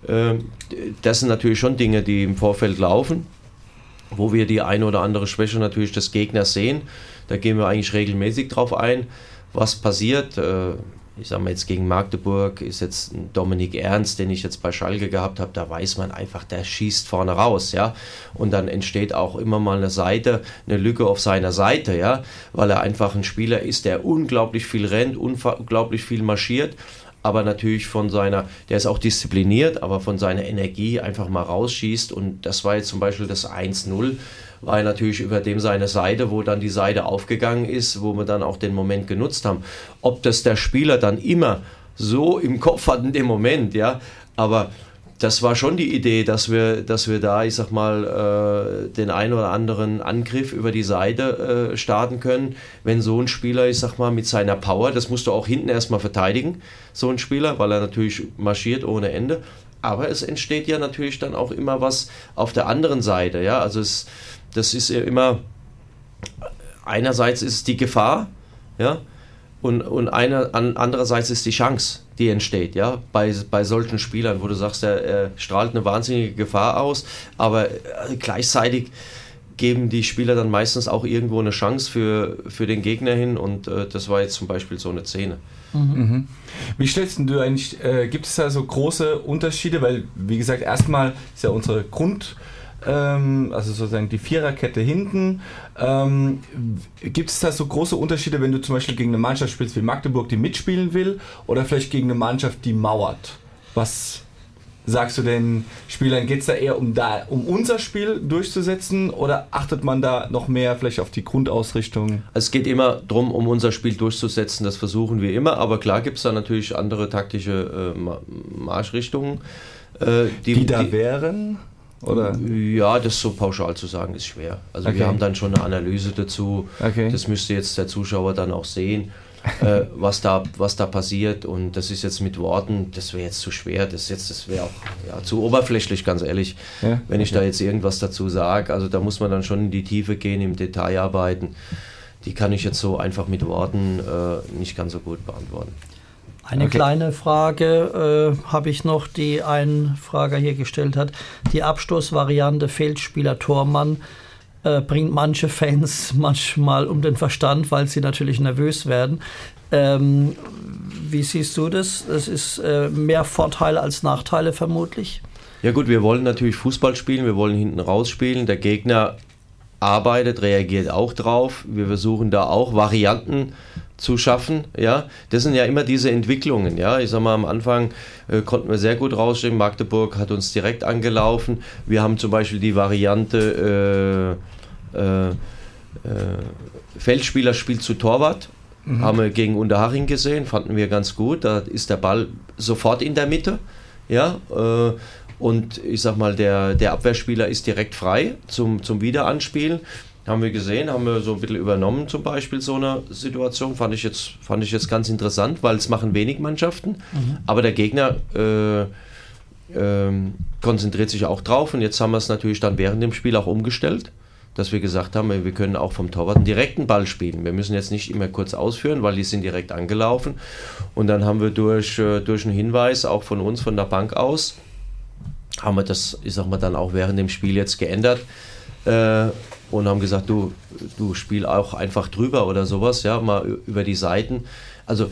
Das sind natürlich schon Dinge, die im Vorfeld laufen, wo wir die eine oder andere Schwäche natürlich des Gegners sehen. Da gehen wir eigentlich regelmäßig drauf ein, was passiert. Ich sage mal jetzt gegen Magdeburg ist jetzt ein Dominik Ernst, den ich jetzt bei Schalke gehabt habe, da weiß man einfach, der schießt vorne raus, ja, und dann entsteht auch immer mal eine Seite, eine Lücke auf seiner Seite, ja, weil er einfach ein Spieler ist, der unglaublich viel rennt, unglaublich viel marschiert, aber natürlich von seiner, der ist auch diszipliniert, aber von seiner Energie einfach mal rausschießt, und das war jetzt zum Beispiel das eins null, war natürlich über dem seine Seite, wo dann die Seite aufgegangen ist, wo wir dann auch den Moment genutzt haben. Ob das der Spieler dann immer so im Kopf hat in dem Moment, ja, aber das war schon die Idee, dass wir, dass wir da, ich sag mal, äh, den einen oder anderen Angriff über die Seite äh, starten können. Wenn so ein Spieler, ich sag mal, mit seiner Power, das musst du auch hinten erstmal verteidigen, so ein Spieler, weil er natürlich marschiert ohne Ende. Aber es entsteht ja natürlich dann auch immer was auf der anderen Seite, ja, also es Das ist ja immer, einerseits ist es die Gefahr, ja, und, und eine, an, andererseits ist die Chance, die entsteht, ja, bei, bei solchen Spielern, wo du sagst, er, er strahlt eine wahnsinnige Gefahr aus, aber gleichzeitig geben die Spieler dann meistens auch irgendwo eine Chance für, für den Gegner hin, und äh, das war jetzt zum Beispiel so eine Szene. Mhm. Wie stellst du eigentlich, äh, gibt es da so große Unterschiede, weil, wie gesagt, erstmal ist ja unsere Grund... also sozusagen die Viererkette hinten. Ähm, gibt es da so große Unterschiede, wenn du zum Beispiel gegen eine Mannschaft spielst wie Magdeburg, die mitspielen will, oder vielleicht gegen eine Mannschaft, die mauert? Was sagst du den Spielern? Geht es da eher um, da, um unser Spiel durchzusetzen, oder achtet man da noch mehr vielleicht auf die Grundausrichtung? Es geht immer darum, um unser Spiel durchzusetzen, das versuchen wir immer, aber klar gibt es da natürlich andere taktische äh, Marschrichtungen. Äh, die, die da die, wären? Oder? Ja, das so pauschal zu sagen ist schwer. Also okay. Wir haben dann schon eine Analyse dazu. Okay. Das müsste jetzt der Zuschauer dann auch sehen, äh, was da, was da passiert. Und das ist jetzt mit Worten, das wäre jetzt zu schwer. Das, das wäre auch ja, zu oberflächlich, ganz ehrlich, ja? wenn ich okay. da jetzt irgendwas dazu sage. Also da muss man dann schon in die Tiefe gehen, im Detail arbeiten. Die kann ich jetzt so einfach mit Worten äh, nicht ganz so gut beantworten. Eine okay. kleine Frage äh, habe ich noch, die ein Frager hier gestellt hat. Die Abstoßvariante Feldspieler-Tormann äh, bringt manche Fans manchmal um den Verstand, weil sie natürlich nervös werden. Ähm, wie siehst du das? Das ist äh, mehr Vorteile als Nachteile vermutlich. Ja gut, wir wollen natürlich Fußball spielen, wir wollen hinten raus spielen. Der Gegner arbeitet, reagiert auch drauf. Wir versuchen da auch Varianten zu schaffen. Ja, das sind ja immer diese Entwicklungen. Ja, ich sag mal, am Anfang äh, konnten wir sehr gut rausstehen. Magdeburg hat uns direkt angelaufen. Wir haben zum Beispiel die Variante äh, äh, äh, Feldspieler spielt zu Torwart. Mhm. Haben wir gegen Unterhaching gesehen, fanden wir ganz gut. Da ist der Ball sofort in der Mitte. Ja, äh, und ich sag mal, der, der Abwehrspieler ist direkt frei zum, zum Wiederanspielen. Haben wir gesehen, haben wir so ein bisschen übernommen, zum Beispiel so eine Situation. Fand ich jetzt, fand ich jetzt ganz interessant, weil es machen wenig Mannschaften. Mhm. Aber der Gegner äh, äh, konzentriert sich auch drauf. Und jetzt haben wir es natürlich dann während dem Spiel auch umgestellt, dass wir gesagt haben, wir können auch vom Torwart einen direkten Ball spielen. Wir müssen jetzt nicht immer kurz ausführen, weil die sind direkt angelaufen. Und dann haben wir durch, durch einen Hinweis, auch von uns, von der Bank aus, haben wir das, ich sag mal, dann auch während dem Spiel jetzt geändert äh, und haben gesagt, du, du spiel auch einfach drüber oder sowas, ja, mal über die Seiten. Also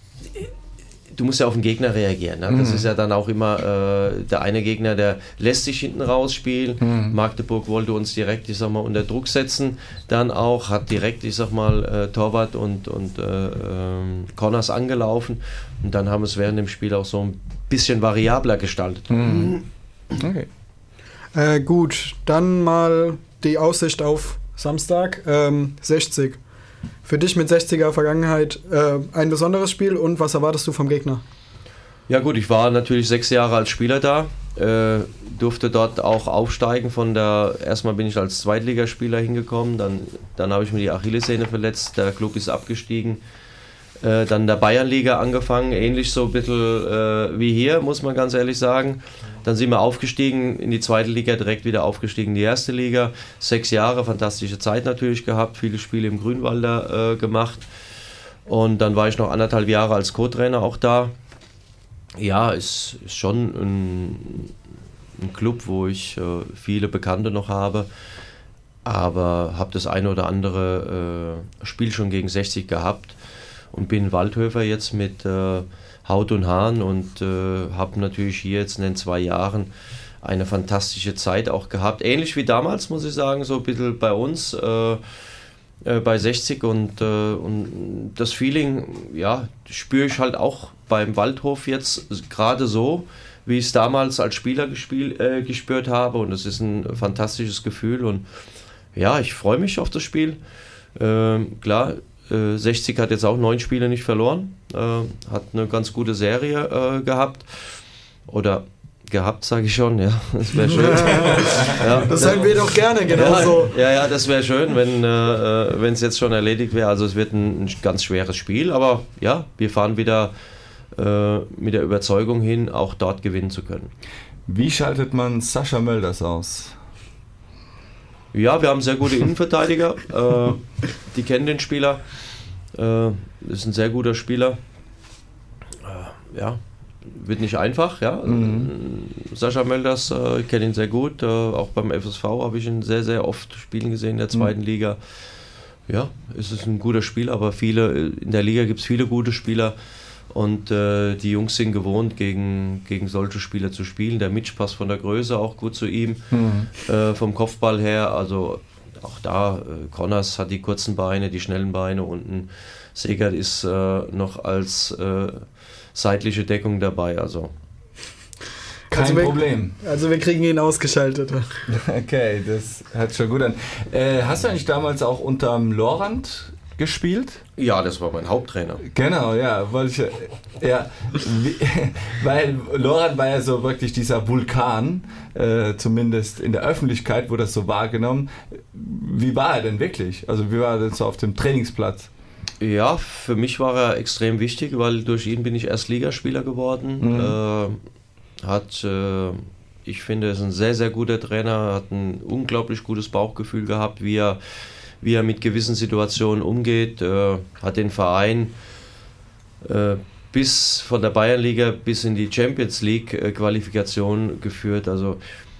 du musst ja auf den Gegner reagieren. Ne? Das mhm. ist ja dann auch immer äh, der eine Gegner, der lässt sich hinten raus spielen. Mhm. Magdeburg wollte uns direkt, ich sag mal, unter Druck setzen. Dann auch, hat direkt, ich sag mal, äh, Torwart und, und äh, ähm, Corners angelaufen. Und dann haben wir es während dem Spiel auch so ein bisschen variabler gestaltet. Mhm. Okay. Äh, gut, dann mal die Aussicht auf Samstag. Ähm, sechzig. Für dich mit sechziger Vergangenheit äh, ein besonderes Spiel und was erwartest du vom Gegner? Ja gut, ich war natürlich sechs Jahre als Spieler da, äh, durfte dort auch aufsteigen von der, erstmal bin ich als Zweitligaspieler hingekommen, dann, dann habe ich mir die Achillessehne verletzt, der Club ist abgestiegen, äh, dann in der Bayernliga angefangen, ähnlich so ein bisschen äh, wie hier, muss man ganz ehrlich sagen. Dann sind wir aufgestiegen in die zweite Liga, direkt wieder aufgestiegen in die erste Liga. Sechs Jahre, fantastische Zeit natürlich gehabt, viele Spiele im Grünwalder äh, gemacht. Und dann war ich noch anderthalb Jahre als Co-Trainer auch da. Ja, ist, ist schon ein, ein Club, wo ich äh, viele Bekannte noch habe. Aber habe das eine oder andere äh, Spiel schon gegen sechzig gehabt und bin Waldhöfer jetzt mit äh, Haut und Haaren und äh, habe natürlich hier jetzt in den zwei Jahren eine fantastische Zeit auch gehabt. Ähnlich wie damals, muss ich sagen, so ein bisschen bei uns, äh, äh, bei sechzig und, äh, und das Feeling, ja, spüre ich halt auch beim Waldhof jetzt gerade so, wie ich es damals als Spieler gespiel, äh, gespürt habe und es ist ein fantastisches Gefühl und ja, ich freue mich auf das Spiel. Äh, klar, äh, sechzig hat jetzt auch neun Spiele nicht verloren, äh, hat eine ganz gute Serie äh, gehabt oder gehabt, sage ich schon, ja, das wäre schön. ja, das sagen wir doch gerne, genauso. Ja, ja, ja, das wäre schön, wenn äh, wenn es jetzt schon erledigt wäre. Also es wird ein, ein ganz schweres Spiel, aber ja, wir fahren wieder äh, mit der Überzeugung hin, auch dort gewinnen zu können. Wie schaltet man Sascha Mölders aus? Ja, wir haben sehr gute Innenverteidiger, äh, die kennen den Spieler, äh, ist ein sehr guter Spieler, äh, ja, wird nicht einfach, ja, mhm. Sascha Mölders, äh, ich kenne ihn sehr gut, äh, auch beim F S V habe ich ihn sehr, sehr oft spielen gesehen in der zweiten mhm. Liga, ja, es ist ein guter Spieler, aber viele, in der Liga gibt es viele gute Spieler. Und äh, die Jungs sind gewohnt, gegen, gegen solche Spieler zu spielen. Der Mitch passt von der Größe auch gut zu ihm, mhm. äh, vom Kopfball her. Also auch da, äh, Connors hat die kurzen Beine, die schnellen Beine. Und ein Segert ist äh, noch als äh, seitliche Deckung dabei. Also kein also wir, Problem. Also wir kriegen ihn ausgeschaltet. Okay, das hört schon gut an. Äh, hast du eigentlich damals auch unterm Lorand gespielt? Ja, das war mein Haupttrainer. Genau, ja, wollte ich, ja, wie, weil Lorand war ja so wirklich dieser Vulkan, äh, zumindest in der Öffentlichkeit wurde das so wahrgenommen. Wie war er denn wirklich? Also wie war er denn so auf dem Trainingsplatz? Ja, für mich war er extrem wichtig, weil durch ihn bin ich erst Ligaspieler geworden. Mhm. Äh, hat, äh, ich finde, er ist ein sehr, sehr guter Trainer, hat ein unglaublich gutes Bauchgefühl gehabt, wie er wie er mit gewissen Situationen umgeht, äh, hat den Verein äh, bis von der Bayernliga bis in die Champions League äh, Qualifikation geführt. Also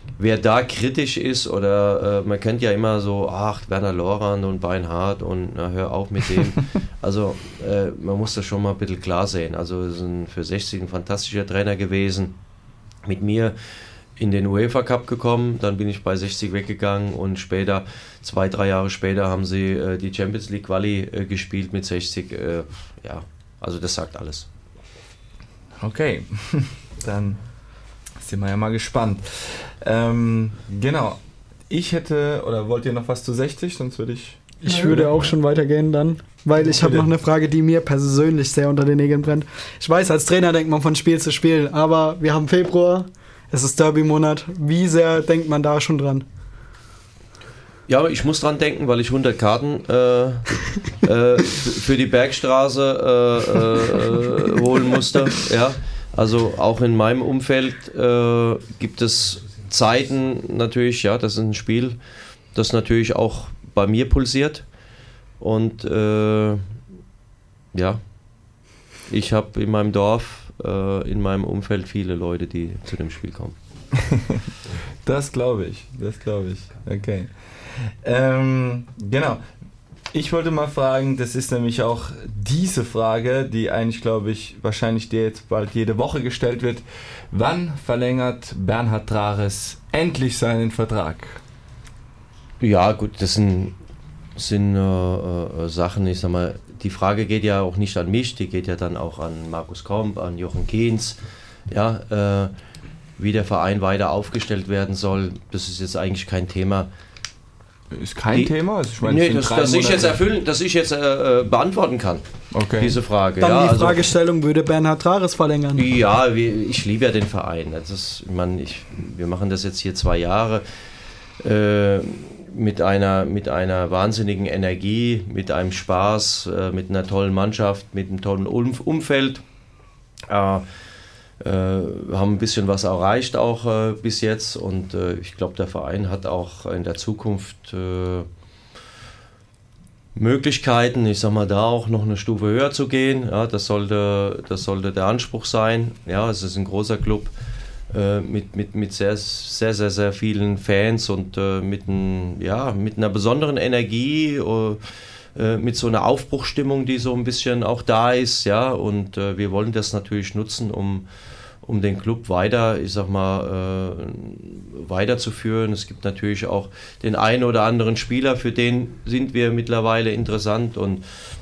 wer da kritisch ist oder äh, man kennt ja immer so, ach, Werner Lorand und Beinhardt und na, hör auf mit dem. Also äh, man muss das schon mal ein bisschen klar sehen. Also es ist ein, für sechzig ein fantastischer Trainer gewesen. Mit mir in den UEFA Cup gekommen, dann bin ich bei sechzig weggegangen und später, zwei, drei Jahre später haben sie äh, die Champions League Quali äh, gespielt mit sechzig. Äh, ja, also das sagt alles. Okay, dann sind wir ja mal gespannt. Ähm, genau, ich hätte, oder wollt ihr noch was zu sechzig, sonst würde ich... Ich würde auch schon weitergehen dann, weil ich habe noch eine Frage, die mir persönlich sehr unter den Nägeln brennt. Ich weiß, als Trainer denkt man von Spiel zu Spiel, aber wir haben Februar, es ist Derby-Monat. Wie sehr denkt man da schon dran? Ja, ich muss dran denken, weil ich hundert Karten äh, äh, für die Bergstraße äh, äh, holen musste. Ja, also auch in meinem Umfeld äh, gibt es Zeiten natürlich, ja, das ist ein Spiel, das natürlich auch bei mir pulsiert. Und äh, ja, ich habe in meinem Dorf, äh, in meinem Umfeld viele Leute, die zu dem Spiel kommen. Das glaube ich, das glaube ich. Okay. Ähm, genau. Ich wollte mal fragen, das ist nämlich auch diese Frage, die eigentlich, glaube ich, wahrscheinlich dir jetzt bald jede Woche gestellt wird. Wann verlängert Bernhard Trares endlich seinen Vertrag? Ja, gut, das sind, sind äh, äh, Sachen, ich sag mal, die Frage geht ja auch nicht an mich, die geht ja dann auch an Markus Komp, an Jochen Kehns, ja, äh, wie der Verein weiter aufgestellt werden soll, das ist jetzt eigentlich kein Thema. Ist kein die, Thema? Also ich meine, nee, das, das ich jetzt erfüllen, dass ich jetzt äh, beantworten kann, okay. Diese Frage. Dann ja, die also, Fragestellung, würde Bernhard Trares verlängern? Ja, ich liebe ja den Verein. Das ist, ich meine, ich, wir machen das jetzt hier zwei Jahre äh, mit, einer, mit einer wahnsinnigen Energie, mit einem Spaß, äh, mit einer tollen Mannschaft, mit einem tollen Umfeld. Äh, äh, haben ein bisschen was erreicht auch äh, bis jetzt und äh, ich glaube, der Verein hat auch in der Zukunft äh, Möglichkeiten, ich sag mal, da auch noch eine Stufe höher zu gehen. Ja, das sollte, das sollte der Anspruch sein. Ja, es ist ein großer Club äh, mit, mit, mit sehr, sehr, sehr, sehr vielen Fans und äh, mit, ein, ja, mit einer besonderen Energie, äh, mit so einer Aufbruchsstimmung, die so ein bisschen auch da ist. Ja, und äh, wir wollen das natürlich nutzen, um um den Club weiter, ich sag mal, äh, weiterzuführen. Es gibt natürlich auch den einen oder anderen Spieler, für den sind wir mittlerweile interessant und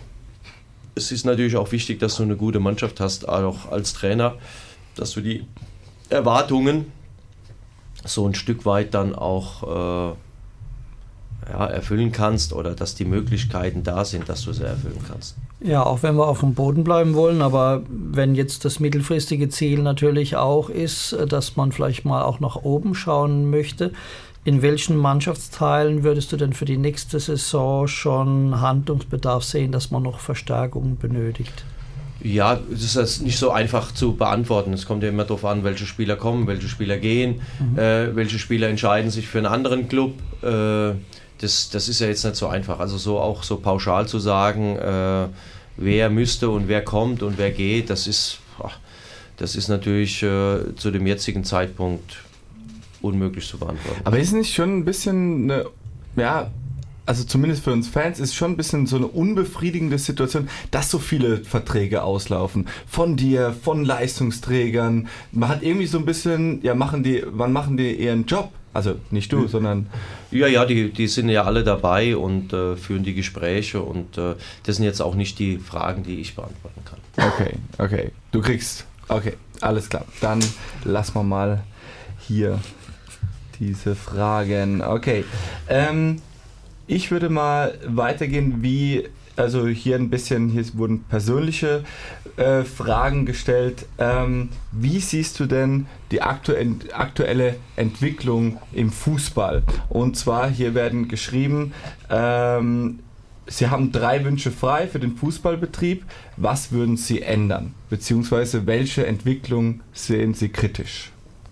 es ist natürlich auch wichtig, dass du eine gute Mannschaft hast, auch als Trainer, dass du die Erwartungen so ein Stück weit dann auch äh, ja, erfüllen kannst oder dass die Möglichkeiten da sind, dass du sie erfüllen kannst. Ja, auch wenn wir auf dem Boden bleiben wollen, aber wenn jetzt das mittelfristige Ziel natürlich auch ist, dass man vielleicht mal auch nach oben schauen möchte, in welchen Mannschaftsteilen würdest du denn für die nächste Saison schon Handlungsbedarf sehen, dass man noch Verstärkungen benötigt? Ja, das ist nicht so einfach zu beantworten. Es kommt ja immer darauf an, welche Spieler kommen, welche Spieler gehen, mhm. äh, welche Spieler entscheiden sich für einen anderen Club. Äh, das, das ist ja jetzt nicht so einfach. Also so auch so pauschal zu sagen, äh, wer müsste und wer kommt und wer geht, das ist, ach, das ist natürlich äh, zu dem jetzigen Zeitpunkt unmöglich zu beantworten. Aber ist nicht schon ein bisschen eine, ja, also zumindest für uns Fans, ist schon ein bisschen so eine unbefriedigende Situation, dass so viele Verträge auslaufen. Von dir, von Leistungsträgern. Man hat irgendwie so ein bisschen, ja, machen die, wann machen die ihren Job? Also nicht du, sondern... Ja, ja, die, die sind ja alle dabei und äh, führen die Gespräche und äh, das sind jetzt auch nicht die Fragen, die ich beantworten kann. Okay, okay. Du kriegst... Okay, alles klar. Dann lassen wir mal hier diese Fragen. Okay. Ähm, ich würde mal weitergehen, wie... Also hier ein bisschen, hier wurden persönliche äh, Fragen gestellt. Ähm, wie siehst du denn die aktuelle, aktuelle Entwicklung im Fußball? Und zwar, hier werden geschrieben, ähm, Sie haben drei Wünsche frei für den Fußballbetrieb. Was würden Sie ändern? Beziehungsweise welche Entwicklung sehen Sie kritisch?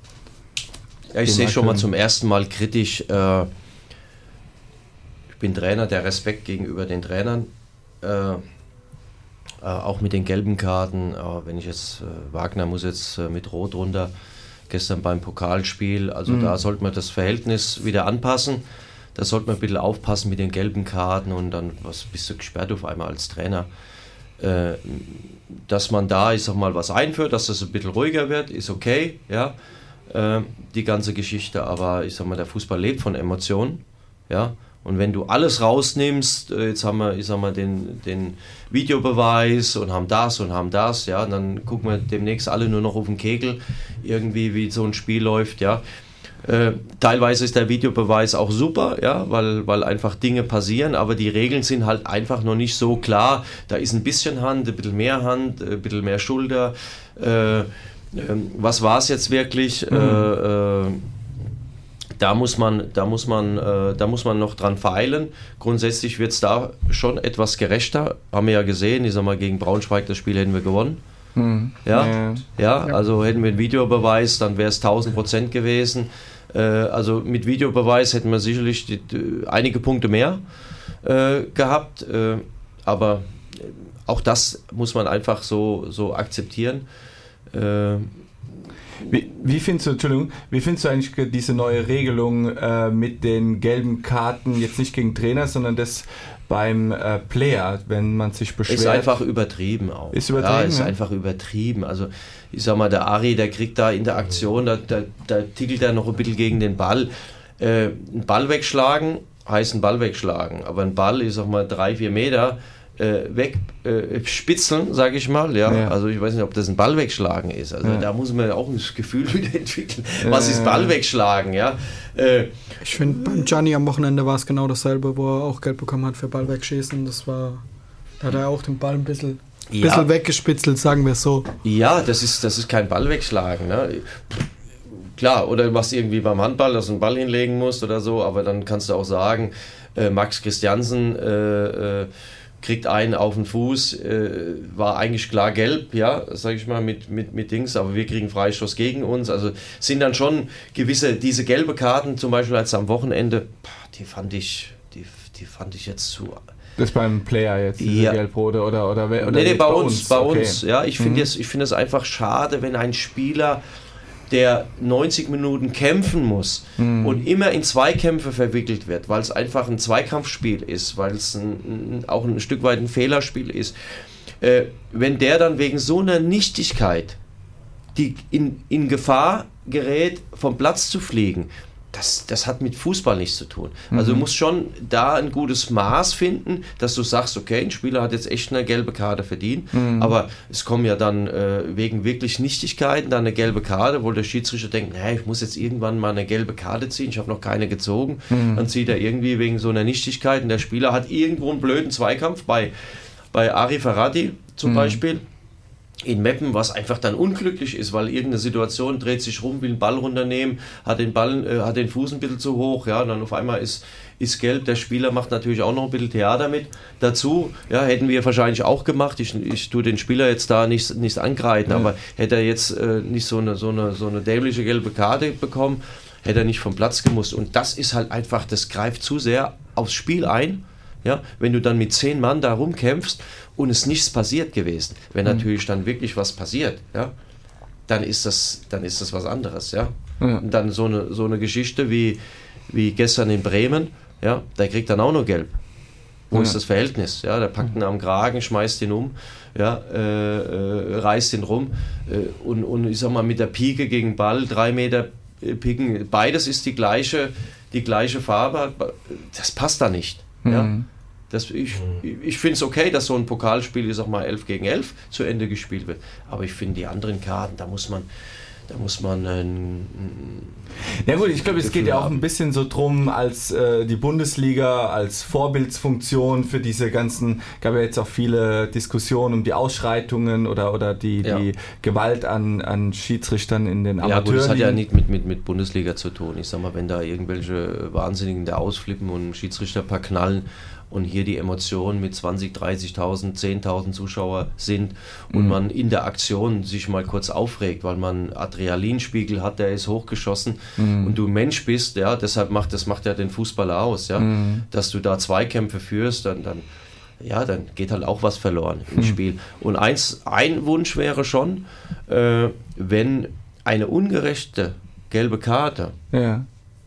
Ja, ich sehe schon mal zum ersten Mal kritisch. Äh, ich bin Trainer, der Respekt gegenüber den Trainern. Äh, äh, auch mit den gelben Karten, äh, wenn ich jetzt, äh, Wagner muss jetzt äh, mit Rot runter, gestern beim Pokalspiel. Also mhm. da sollte man das Verhältnis wieder anpassen. Da sollte man ein bisschen aufpassen mit den gelben Karten und dann was bist du gesperrt auf einmal als Trainer. Äh, dass man da, ich sag mal, was einführt, dass das ein bisschen ruhiger wird, ist okay, ja, äh, die ganze Geschichte. Aber ich sag mal, der Fußball lebt von Emotionen, ja. Und wenn du alles rausnimmst, jetzt haben wir, ich sag mal, den, den Videobeweis und haben das und haben das, ja, und dann gucken wir demnächst alle nur noch auf den Kegel, irgendwie wie so ein Spiel läuft, ja. Äh, teilweise ist der Videobeweis auch super, ja, weil, weil einfach Dinge passieren, aber die Regeln sind halt einfach noch nicht so klar. Da ist ein bisschen Hand, ein bisschen mehr Hand, ein bisschen mehr Schulter. Äh, äh, was war es jetzt wirklich? Mhm. Äh, äh, Da muss man, da muss man, äh, da muss man noch dran feilen. Grundsätzlich wird es da schon etwas gerechter. Haben wir ja gesehen, ich sag mal, gegen Braunschweig das Spiel hätten wir gewonnen. Hm. Ja? Ja. Ja, also hätten wir einen Videobeweis, dann wäre es tausend Prozent gewesen. Äh, also mit Videobeweis hätten wir sicherlich die, die, einige Punkte mehr äh, gehabt. Äh, aber auch das muss man einfach so, so akzeptieren. Äh, Wie, wie findest du, Entschuldigung, wie findest du eigentlich diese neue Regelung äh, mit den gelben Karten, jetzt nicht gegen Trainer, sondern das beim äh, Player, wenn man sich beschwert? Ist einfach übertrieben auch. Ist übertrieben? Ja, ist ja? einfach übertrieben. Also ich sag mal, der Ari, der kriegt da in der Aktion, da, da, da tickelt er noch ein bisschen gegen den Ball. Äh, einen Ball wegschlagen heißt einen Ball wegschlagen, aber ein Ball, ich sag mal, drei, vier Meter Äh, wegspitzeln, äh, sage ich mal. Ja? Ja. Also ich weiß nicht, ob das ein Ball wegschlagen ist. Also ja. da muss man auch ein Gefühl wieder entwickeln. Was ja, ist Ball wegschlagen? Ja? Äh, ich finde, beim Gianni am Wochenende war es genau dasselbe, wo er auch Geld bekommen hat für Ball wegschießen. Das war, da hat er auch den Ball ein bisschen, ja. bisschen weggespitzelt, sagen wir es so. Ja, das ist, das ist kein Ball wegschlagen. Ne? Klar, oder was irgendwie beim Handball, dass du einen Ball hinlegen musst oder so, aber dann kannst du auch sagen, äh, Max Christiansen äh, äh, kriegt einen auf den Fuß, äh, war eigentlich klar gelb, ja, sag ich mal, mit, mit, mit Dings, aber wir kriegen Freistoß gegen uns. Also sind dann schon gewisse, diese gelbe Karten, zum Beispiel als am Wochenende, die fand ich, die, die fand ich jetzt zu... Das beim Player jetzt, diese ja. Gelb-Rote oder, oder, oder nee, nee, bei, bei uns, uns, bei okay. uns, ja, ich finde mhm. es find einfach schade, wenn ein Spieler, der neunzig Minuten kämpfen muss mhm. und immer in Zweikämpfe verwickelt wird, weil es einfach ein Zweikampfspiel ist, weil es ein, ein, auch ein Stück weit ein Fehlerspiel ist. Äh, wenn der dann wegen so einer Nichtigkeit die in, in Gefahr gerät, vom Platz zu fliegen, das, das hat mit Fußball nichts zu tun. Also mhm. du musst schon da ein gutes Maß finden, dass du sagst, okay, ein Spieler hat jetzt echt eine gelbe Karte verdient, mhm. aber es kommen ja dann äh, wegen wirklich Nichtigkeiten dann eine gelbe Karte, wo der Schiedsrichter denkt, naja, ich muss jetzt irgendwann mal eine gelbe Karte ziehen, ich habe noch keine gezogen, mhm. dann zieht er irgendwie wegen so einer Nichtigkeit und der Spieler hat irgendwo einen blöden Zweikampf, bei, bei Ari Ferrati zum mhm. Beispiel, in Meppen, was einfach dann unglücklich ist, weil irgendeine Situation dreht sich rum, will einen Ball runternehmen, hat den Ball, äh, hat den Fuß ein bisschen zu hoch, ja, und dann auf einmal ist, ist gelb. Der Spieler macht natürlich auch noch ein bisschen Theater mit dazu. Ja, hätten wir wahrscheinlich auch gemacht. Ich, ich tue den Spieler jetzt da nicht, nicht angreifen, ja. aber hätte er jetzt äh, nicht so eine, so, eine, so eine dämliche gelbe Karte bekommen, hätte er nicht vom Platz gemusst. Und das ist halt einfach, das greift zu sehr aufs Spiel ein. Ja, wenn du dann mit zehn Mann da rumkämpfst und es nichts passiert gewesen, wenn mhm. natürlich dann wirklich was passiert, ja, dann ist das, dann ist das was anderes, ja. Mhm. Und dann so eine, so eine Geschichte wie, wie gestern in Bremen, ja, der kriegt dann auch noch gelb. Wo mhm. ist das Verhältnis? Ja, der packt ihn am Kragen, schmeißt ihn um, ja, äh, äh, reißt ihn rum äh, und, und ich sag mal mit der Pike gegen Ball, drei Meter piken, beides ist die gleiche, die gleiche Farbe, das passt da nicht. Ja? Mhm. Das, ich ich finde es okay, dass so ein Pokalspiel, ich sag mal, elf gegen elf zu Ende gespielt wird. Aber ich finde die anderen Karten, da muss man, da muss man ein, ja gut, ich glaube, es geht ja auch ein bisschen so drum, als äh, die Bundesliga als Vorbildsfunktion für diese ganzen, gab ja jetzt auch viele Diskussionen um die Ausschreitungen oder, oder die, ja. die Gewalt an, an Schiedsrichtern in den Amateuren. Ja gut, das hat ja nicht mit, mit, mit Bundesliga zu tun. Ich sag mal, wenn da irgendwelche Wahnsinnigen da ausflippen und ein Schiedsrichter ein paar knallen, und hier die Emotionen mit zwanzig, dreißigtausend, zehntausend Zuschauer sind und mhm. man in der Aktion sich mal kurz aufregt, weil man Adrenalinspiegel hat, der ist hochgeschossen mhm. und du Mensch bist, ja, deshalb macht das macht ja den Fußballer aus, ja, mhm. dass du da Zweikämpfe führst, dann, dann, ja, dann geht halt auch was verloren im mhm. Spiel. Und eins, ein Wunsch wäre schon, äh, wenn eine ungerechte gelbe Karte Ja.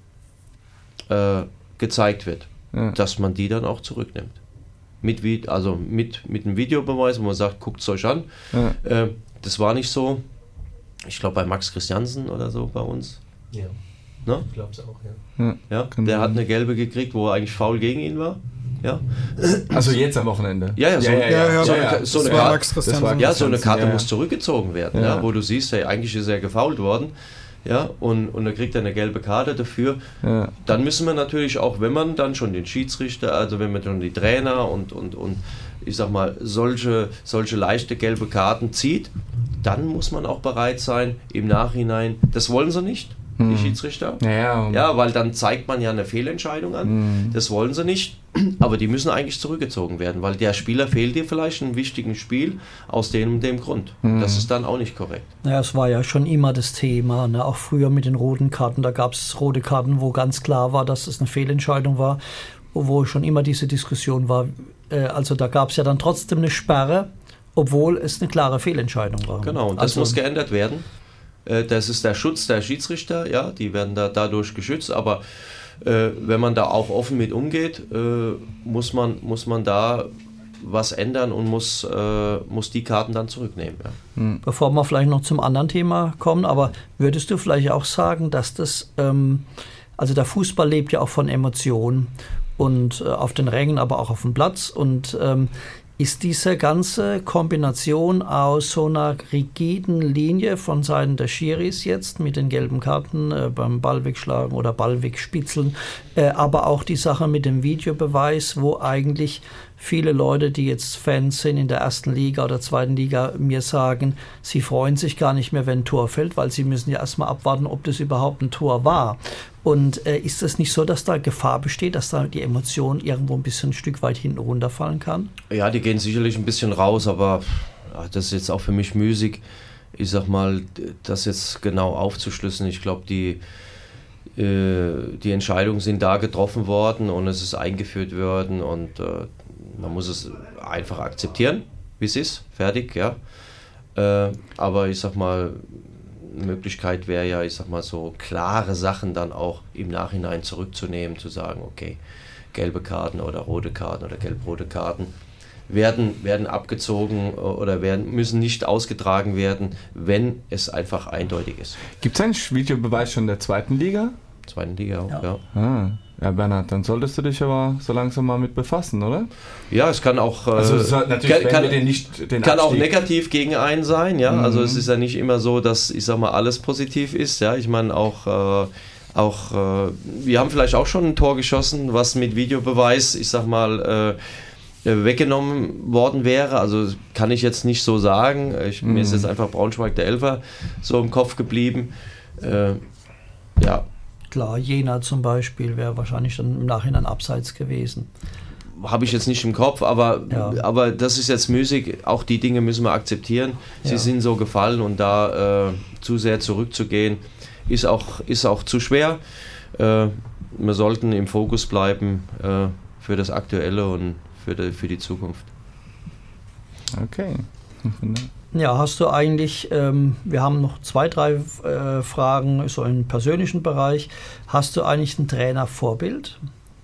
äh, gezeigt wird, Ja. dass man die dann auch zurücknimmt. Mit, Vi- also mit, mit einem Videobeweis, wo man sagt, guckt es euch an. Ja. Äh, das war nicht so, ich glaube bei Max Christiansen oder so bei uns. Ja. Ne? Ich glaube es auch, ja. Ja. Ja, Kann der sein. hat eine gelbe gekriegt, wo er eigentlich faul gegen ihn war. Ja, Also jetzt am Wochenende. Ja, ja, so- Ja, ja, so ja, eine- so das eine war Karte- Max das war- Christiansen. ja, so eine Karte Ja, ja. muss zurückgezogen werden, Ja. ja, wo du siehst, hey, eigentlich ist er gefoult worden. Ja, und, und dann kriegt er eine gelbe Karte dafür. Ja. Dann müssen wir natürlich auch, wenn man dann schon den Schiedsrichter, also wenn man schon die Trainer und, und, und ich sag mal, solche, solche leichte gelbe Karten zieht, dann muss man auch bereit sein, im Nachhinein, das wollen sie nicht, die Schiedsrichter. Ja, Ja, weil dann zeigt man ja eine Fehlentscheidung an. Das wollen sie nicht. Aber die müssen eigentlich zurückgezogen werden, weil der Spieler fehlt dir vielleicht in einem wichtigen Spiel aus dem, dem Grund. Das ist dann auch nicht korrekt. Ja, es war ja schon immer das Thema, ne? Auch früher mit den roten Karten, da gab es rote Karten, wo ganz klar war, dass es eine Fehlentscheidung war, wo schon immer diese Diskussion war. Äh, also da gab es ja dann trotzdem eine Sperre, obwohl es eine klare Fehlentscheidung war. Genau, und das also, muss geändert werden. Äh, Das ist der Schutz der Schiedsrichter, ja, die werden da dadurch geschützt, aber äh, wenn man da auch offen mit umgeht, äh, muss man, muss man da was ändern und muss, äh, muss die Karten dann zurücknehmen. Ja. Bevor wir vielleicht noch zum anderen Thema kommen, aber würdest du vielleicht auch sagen, dass das, ähm, also der Fußball lebt ja auch von Emotionen und äh, auf den Rängen, aber auch auf dem Platz und ähm, ist diese ganze Kombination aus so einer rigiden Linie von Seiten der Schiris jetzt mit den gelben Karten äh, beim Ball wegschlagen oder Ball wegspitzeln, äh, aber auch die Sache mit dem Videobeweis, wo eigentlich viele Leute, die jetzt Fans sind in der ersten Liga oder zweiten Liga, mir sagen, sie freuen sich gar nicht mehr, wenn ein Tor fällt, weil sie müssen ja erstmal abwarten, ob das überhaupt ein Tor war. Und äh, ist es nicht so, dass da Gefahr besteht, dass da die Emotion irgendwo ein bisschen ein Stück weit hinten runterfallen kann? Ja, die gehen sicherlich ein bisschen raus, aber ach, das ist jetzt auch für mich müßig, ich sag mal, das jetzt genau aufzuschlüsseln. Ich glaube, die, äh, die Entscheidungen sind da getroffen worden und es ist eingeführt worden und äh, man muss es einfach akzeptieren, wie es ist, fertig, ja. Äh, aber ich sag mal, eine Möglichkeit wäre ja, ich sag mal, so klare Sachen dann auch im Nachhinein zurückzunehmen, zu sagen, okay, gelbe Karten oder rote Karten oder gelb-rote Karten werden, werden abgezogen oder werden, müssen nicht ausgetragen werden, wenn es einfach eindeutig ist. Gibt es einen Videobeweis schon in der zweiten Liga? Zweiten Liga auch, ja. Ja. Ah. Ja, Bernhard, dann solltest du dich aber so langsam mal mit befassen, oder? Ja, es kann auch, äh, Also es hat natürlich, kann, wenn kann, wir den nicht, den kann auch Abstieg- negativ gegen einen sein, ja. Mhm. Also es ist ja nicht immer so, dass, ich sag mal, alles positiv ist, ja. Ich meine auch, äh, auch äh, wir haben vielleicht auch schon ein Tor geschossen, was mit Videobeweis, ich sag mal, äh, weggenommen worden wäre. Also kann ich jetzt nicht so sagen. Ich, Mhm. Mir ist jetzt einfach Braunschweig der Elfer so im Kopf geblieben. Äh, ja. Klar, Jena zum Beispiel wäre wahrscheinlich dann im Nachhinein abseits gewesen. Habe ich jetzt nicht im Kopf, aber, Ja. aber das ist jetzt Musik. Auch die Dinge müssen wir akzeptieren. Sie Ja. sind so gefallen und da äh, zu sehr zurückzugehen, ist auch, ist auch zu schwer. Äh, wir sollten im Fokus bleiben äh, für das Aktuelle und für die, für die Zukunft. Okay. Ja, hast du eigentlich, ähm, wir haben noch zwei, drei äh, Fragen so im persönlichen Bereich. Hast du eigentlich ein Trainervorbild?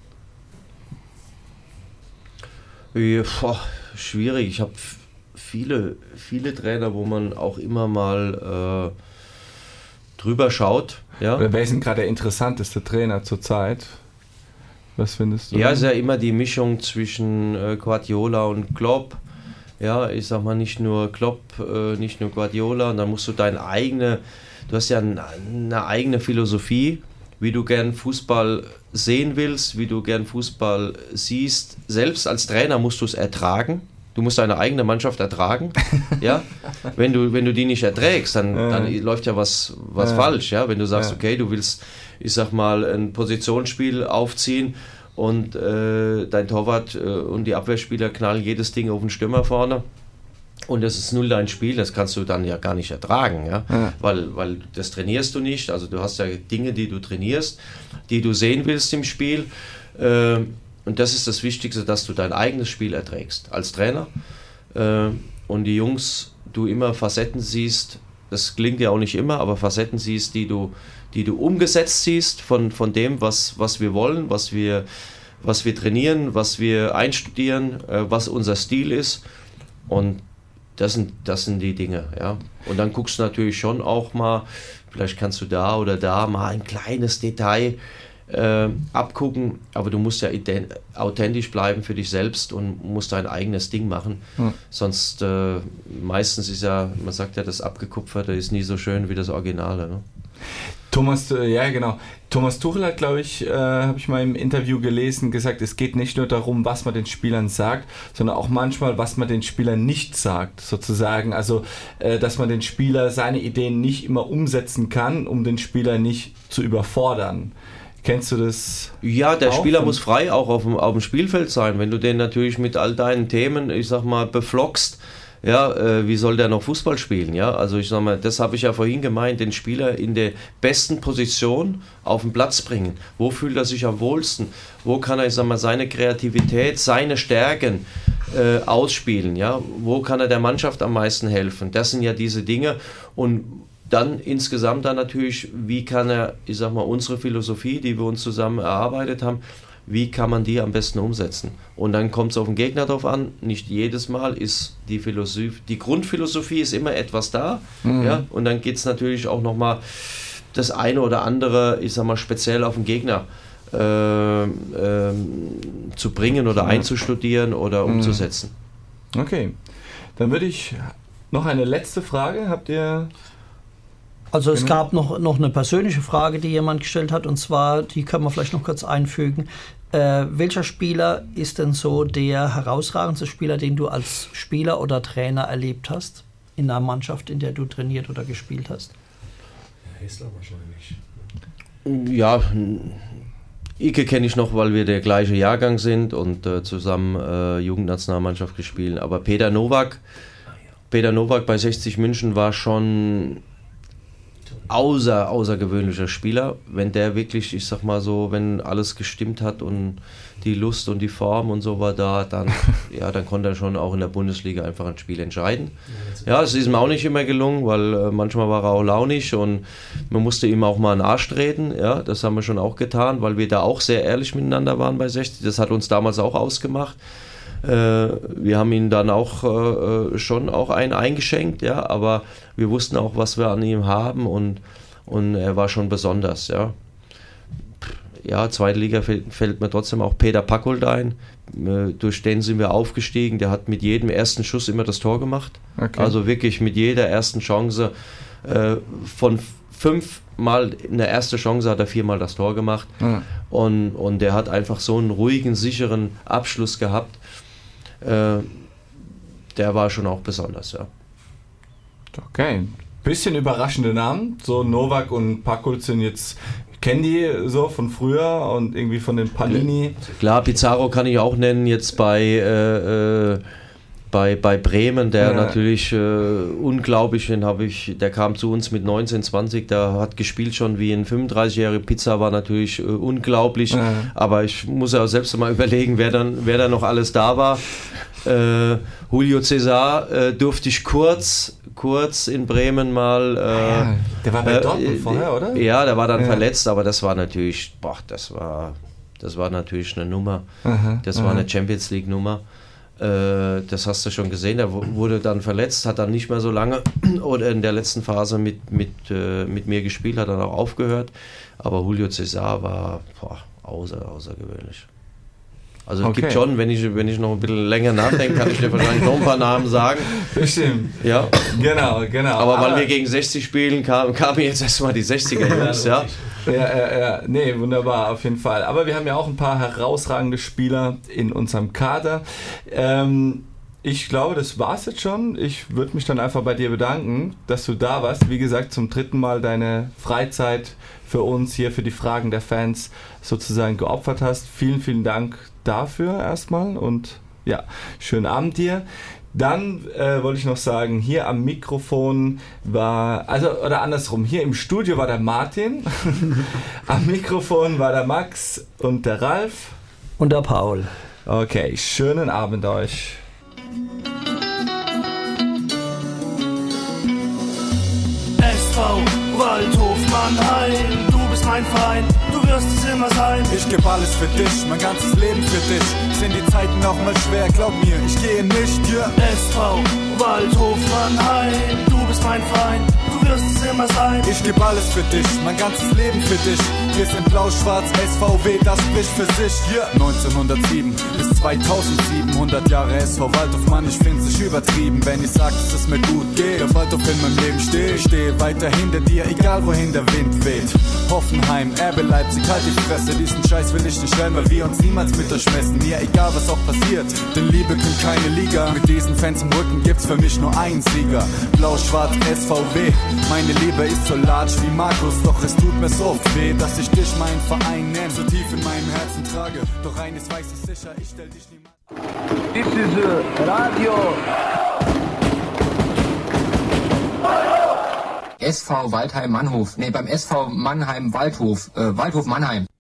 Ja, boah, schwierig. Ich habe viele, viele Trainer, wo man auch immer mal äh, drüber schaut. Ja, Oder wer ist denn gerade der interessanteste Trainer zurzeit? Was findest du? ja, es ist ja immer die Mischung zwischen äh, Guardiola und Klopp. Ja, ich sag mal nicht nur Klopp, äh, nicht nur Guardiola. Und dann musst du deine eigene, du hast ja eine, eine eigene Philosophie, wie du gern Fußball sehen willst, wie du gern Fußball siehst. Selbst als Trainer musst du es ertragen. Du musst deine eigene Mannschaft ertragen. Ja? Wenn du, wenn du die nicht erträgst, dann, Ja. dann läuft ja was, was Ja. falsch. Ja? Wenn du sagst, Ja. okay, du willst, ich sag mal, ein Positionsspiel aufziehen und äh, dein Torwart äh, und die Abwehrspieler knallen jedes Ding auf den Stürmer vorne und das ist null dein Spiel, das kannst du dann ja gar nicht ertragen, ja? Ja. Weil, weil das trainierst du nicht, also du hast ja Dinge, die du trainierst, die du sehen willst im Spiel äh, und das ist das Wichtigste, dass du dein eigenes Spiel erträgst als Trainer äh, und die Jungs, du immer Facetten siehst, das klingt ja auch nicht immer, aber Facetten siehst, die du, die du umgesetzt siehst von, von dem, was, was wir wollen, was wir, was wir trainieren, was wir einstudieren, äh, was unser Stil ist. Und das sind, das sind die Dinge, ja. Und dann guckst du natürlich schon auch mal, vielleicht kannst du da oder da mal ein kleines Detail äh, abgucken, aber du musst ja ident- authentisch bleiben für dich selbst und musst dein eigenes Ding machen. Hm. Sonst äh, meistens ist ja, man sagt ja, das Abgekupferte ist nie so schön wie das Originale. Ne? Thomas, ja genau. Thomas Tuchel hat, glaube ich, äh, habe ich mal im Interview gelesen, gesagt, es geht nicht nur darum, was man den Spielern sagt, sondern auch manchmal, was man den Spielern nicht sagt, sozusagen. Also, äh, dass man den Spieler seine Ideen nicht immer umsetzen kann, um den Spieler nicht zu überfordern. Kennst du das? Ja, der auch? Spieler muss frei auch auf dem, auf dem Spielfeld sein. Wenn du den natürlich mit all deinen Themen, ich sag mal, beflockst, ja, äh, wie soll der noch Fußball spielen? Ja, also ich sag mal, das habe ich ja vorhin gemeint, den Spieler in der besten Position auf den Platz bringen. Wo fühlt er sich am wohlsten? Wo kann er, ich sag mal, seine Kreativität, seine Stärken äh, ausspielen? Ja, wo kann er der Mannschaft am meisten helfen? Das sind ja diese Dinge. Und dann insgesamt dann natürlich, wie kann er, ich sag mal, unsere Philosophie, die wir uns zusammen erarbeitet haben, wie kann man die am besten umsetzen? Und dann kommt es auf den Gegner drauf an. Nicht jedes Mal ist die Philosophie, die Grundphilosophie ist immer etwas da. Mhm. Ja? Und dann geht es natürlich auch nochmal das eine oder andere, ich sag mal, speziell auf den Gegner äh, äh, zu bringen oder mhm. einzustudieren oder mhm. umzusetzen. Okay, dann würde ich noch eine letzte Frage. Habt ihr... Also es gab noch, noch eine persönliche Frage, die jemand gestellt hat, und zwar, die können wir vielleicht noch kurz einfügen. Äh, welcher Spieler ist denn so der herausragendste Spieler, den du als Spieler oder Trainer erlebt hast, in einer Mannschaft, in der du trainiert oder gespielt hast? Hessler wahrscheinlich. Ja, Ike kenne ich noch, weil wir der gleiche Jahrgang sind und äh, zusammen äh, Jugendnationalmannschaft gespielt. Aber Peter Nowak, Peter Nowak bei sechzig München war schon... Außer, außergewöhnlicher Spieler, wenn der wirklich, ich sag mal so, wenn alles gestimmt hat und die Lust und die Form und so war da, dann, ja, dann konnte er schon auch in der Bundesliga einfach ein Spiel entscheiden. Ja, es ist ihm auch nicht immer gelungen, weil äh, manchmal war er auch launig und man musste ihm auch mal einen Arsch treten, ja, das haben wir schon auch getan, weil wir da auch sehr ehrlich miteinander waren bei sechzig, das hat uns damals auch ausgemacht. Wir haben ihn dann auch äh, schon auch einen eingeschenkt, ja, aber wir wussten auch, was wir an ihm haben und, und er war schon besonders, ja. Ja, zweite Liga fällt, fällt mir trotzdem auch Peter Packold ein, äh, durch den sind wir aufgestiegen, der hat mit jedem ersten Schuss immer das Tor gemacht, okay. Also wirklich mit jeder ersten Chance, äh, von fünf Mal eine erste Chance hat er viermal das Tor gemacht, mhm. und, und der hat einfach so einen ruhigen, sicheren Abschluss gehabt. Äh, der war schon auch besonders, ja. Okay, bisschen überraschende Namen. So Nowak und Packold sind jetzt, kennen die so von früher und irgendwie von den Panini. Klar, Pizarro kann ich auch nennen, jetzt bei, äh, äh, bei, bei Bremen, der ja. natürlich äh, unglaublich, den habe ich, der kam zu uns mit neunzehn, zwanzig, der hat gespielt schon wie ein fünfunddreißigjähriger. Pizza war natürlich äh, unglaublich, ja. aber ich muss ja selbst mal überlegen, wer dann, wer da noch alles da war. Äh, Julio César äh, durfte ich kurz, kurz in Bremen mal. Äh, ja, der war bei äh, Dortmund vorher, oder? Ja, der war dann ja. verletzt, aber das war natürlich, boah, das war, das war natürlich eine Nummer. Aha, das aha. war eine Champions League Nummer. Äh, das hast du schon gesehen. Der w- wurde dann verletzt, hat dann nicht mehr so lange oder in der letzten Phase mit, mit, äh, mit mir gespielt, hat dann auch aufgehört. Aber Julio César war boah, außer, außergewöhnlich. Also es okay. gibt schon, wenn ich, wenn ich noch ein bisschen länger nachdenke, kann ich dir wahrscheinlich noch ein paar Namen sagen. Bestimmt. Ja. Genau, genau. Aber, Aber weil wir gegen sechzig spielen, kamen kam jetzt erstmal die sechziger-Jungs, ja. Ja, ja, ja. Nee, wunderbar, auf jeden Fall. Aber wir haben ja auch ein paar herausragende Spieler in unserem Kader. Ähm, ich glaube, das war's jetzt schon. Ich würde mich dann einfach bei dir bedanken, dass du da warst. Wie gesagt, zum dritten Mal deine Freizeit für uns hier, für die Fragen der Fans sozusagen geopfert hast. Vielen, vielen Dank dafür erstmal und ja, schönen Abend dir. Dann äh, wollte ich noch sagen, hier am Mikrofon war, also oder andersrum, hier im Studio war der Martin, am Mikrofon war der Max und der Ralf. Und der Paul. Okay, schönen Abend euch. V Waldhof Mannheim, du bist mein Verein, du wirst es immer sein. Ich geb alles für dich, mein ganzes Leben für dich. Sind die Zeiten auch mal schwer, glaub mir, ich gehe nicht, ja. Yeah. S V Waldhof Mannheim, du bist mein Verein, du wirst es immer sein. Ich geb alles für dich, mein ganzes Leben für dich. Wir sind blau-schwarz, S V W, das spricht für sich, ja. Yeah. neunzehnhundertsieben bis zweitausendsieben, hundert Jahre S V Waldhof, Mann, ich find's nicht übertrieben, wenn ich sag, dass es mir gut geht. Der Waldhof in meinem Leben steht, ich stehe weiter hinter dir, egal wohin der Wind weht. Hoffenheim, R B Leipzig, halt die Fresse, diesen Scheiß will ich nicht stellen, weil wir uns niemals mit euch messen. Mir egal, was auch passiert, denn Liebe kennt keine Liga. Mit diesen Fans im Rücken gibt's für mich nur einen Sieger. Blau-schwarz, S V W, meine Liebe ist so large wie Markus, doch es tut mir so oft weh, dass ich dich meinen Verein nenn, so tief in meinem Herzen trage. Doch eines weiß ich sicher, ich stell dich niemals. This is uh, Radio. S V Waldheim Mannhof. Nee, beim S V Mannheim Waldhof. Äh, Waldhof Mannheim.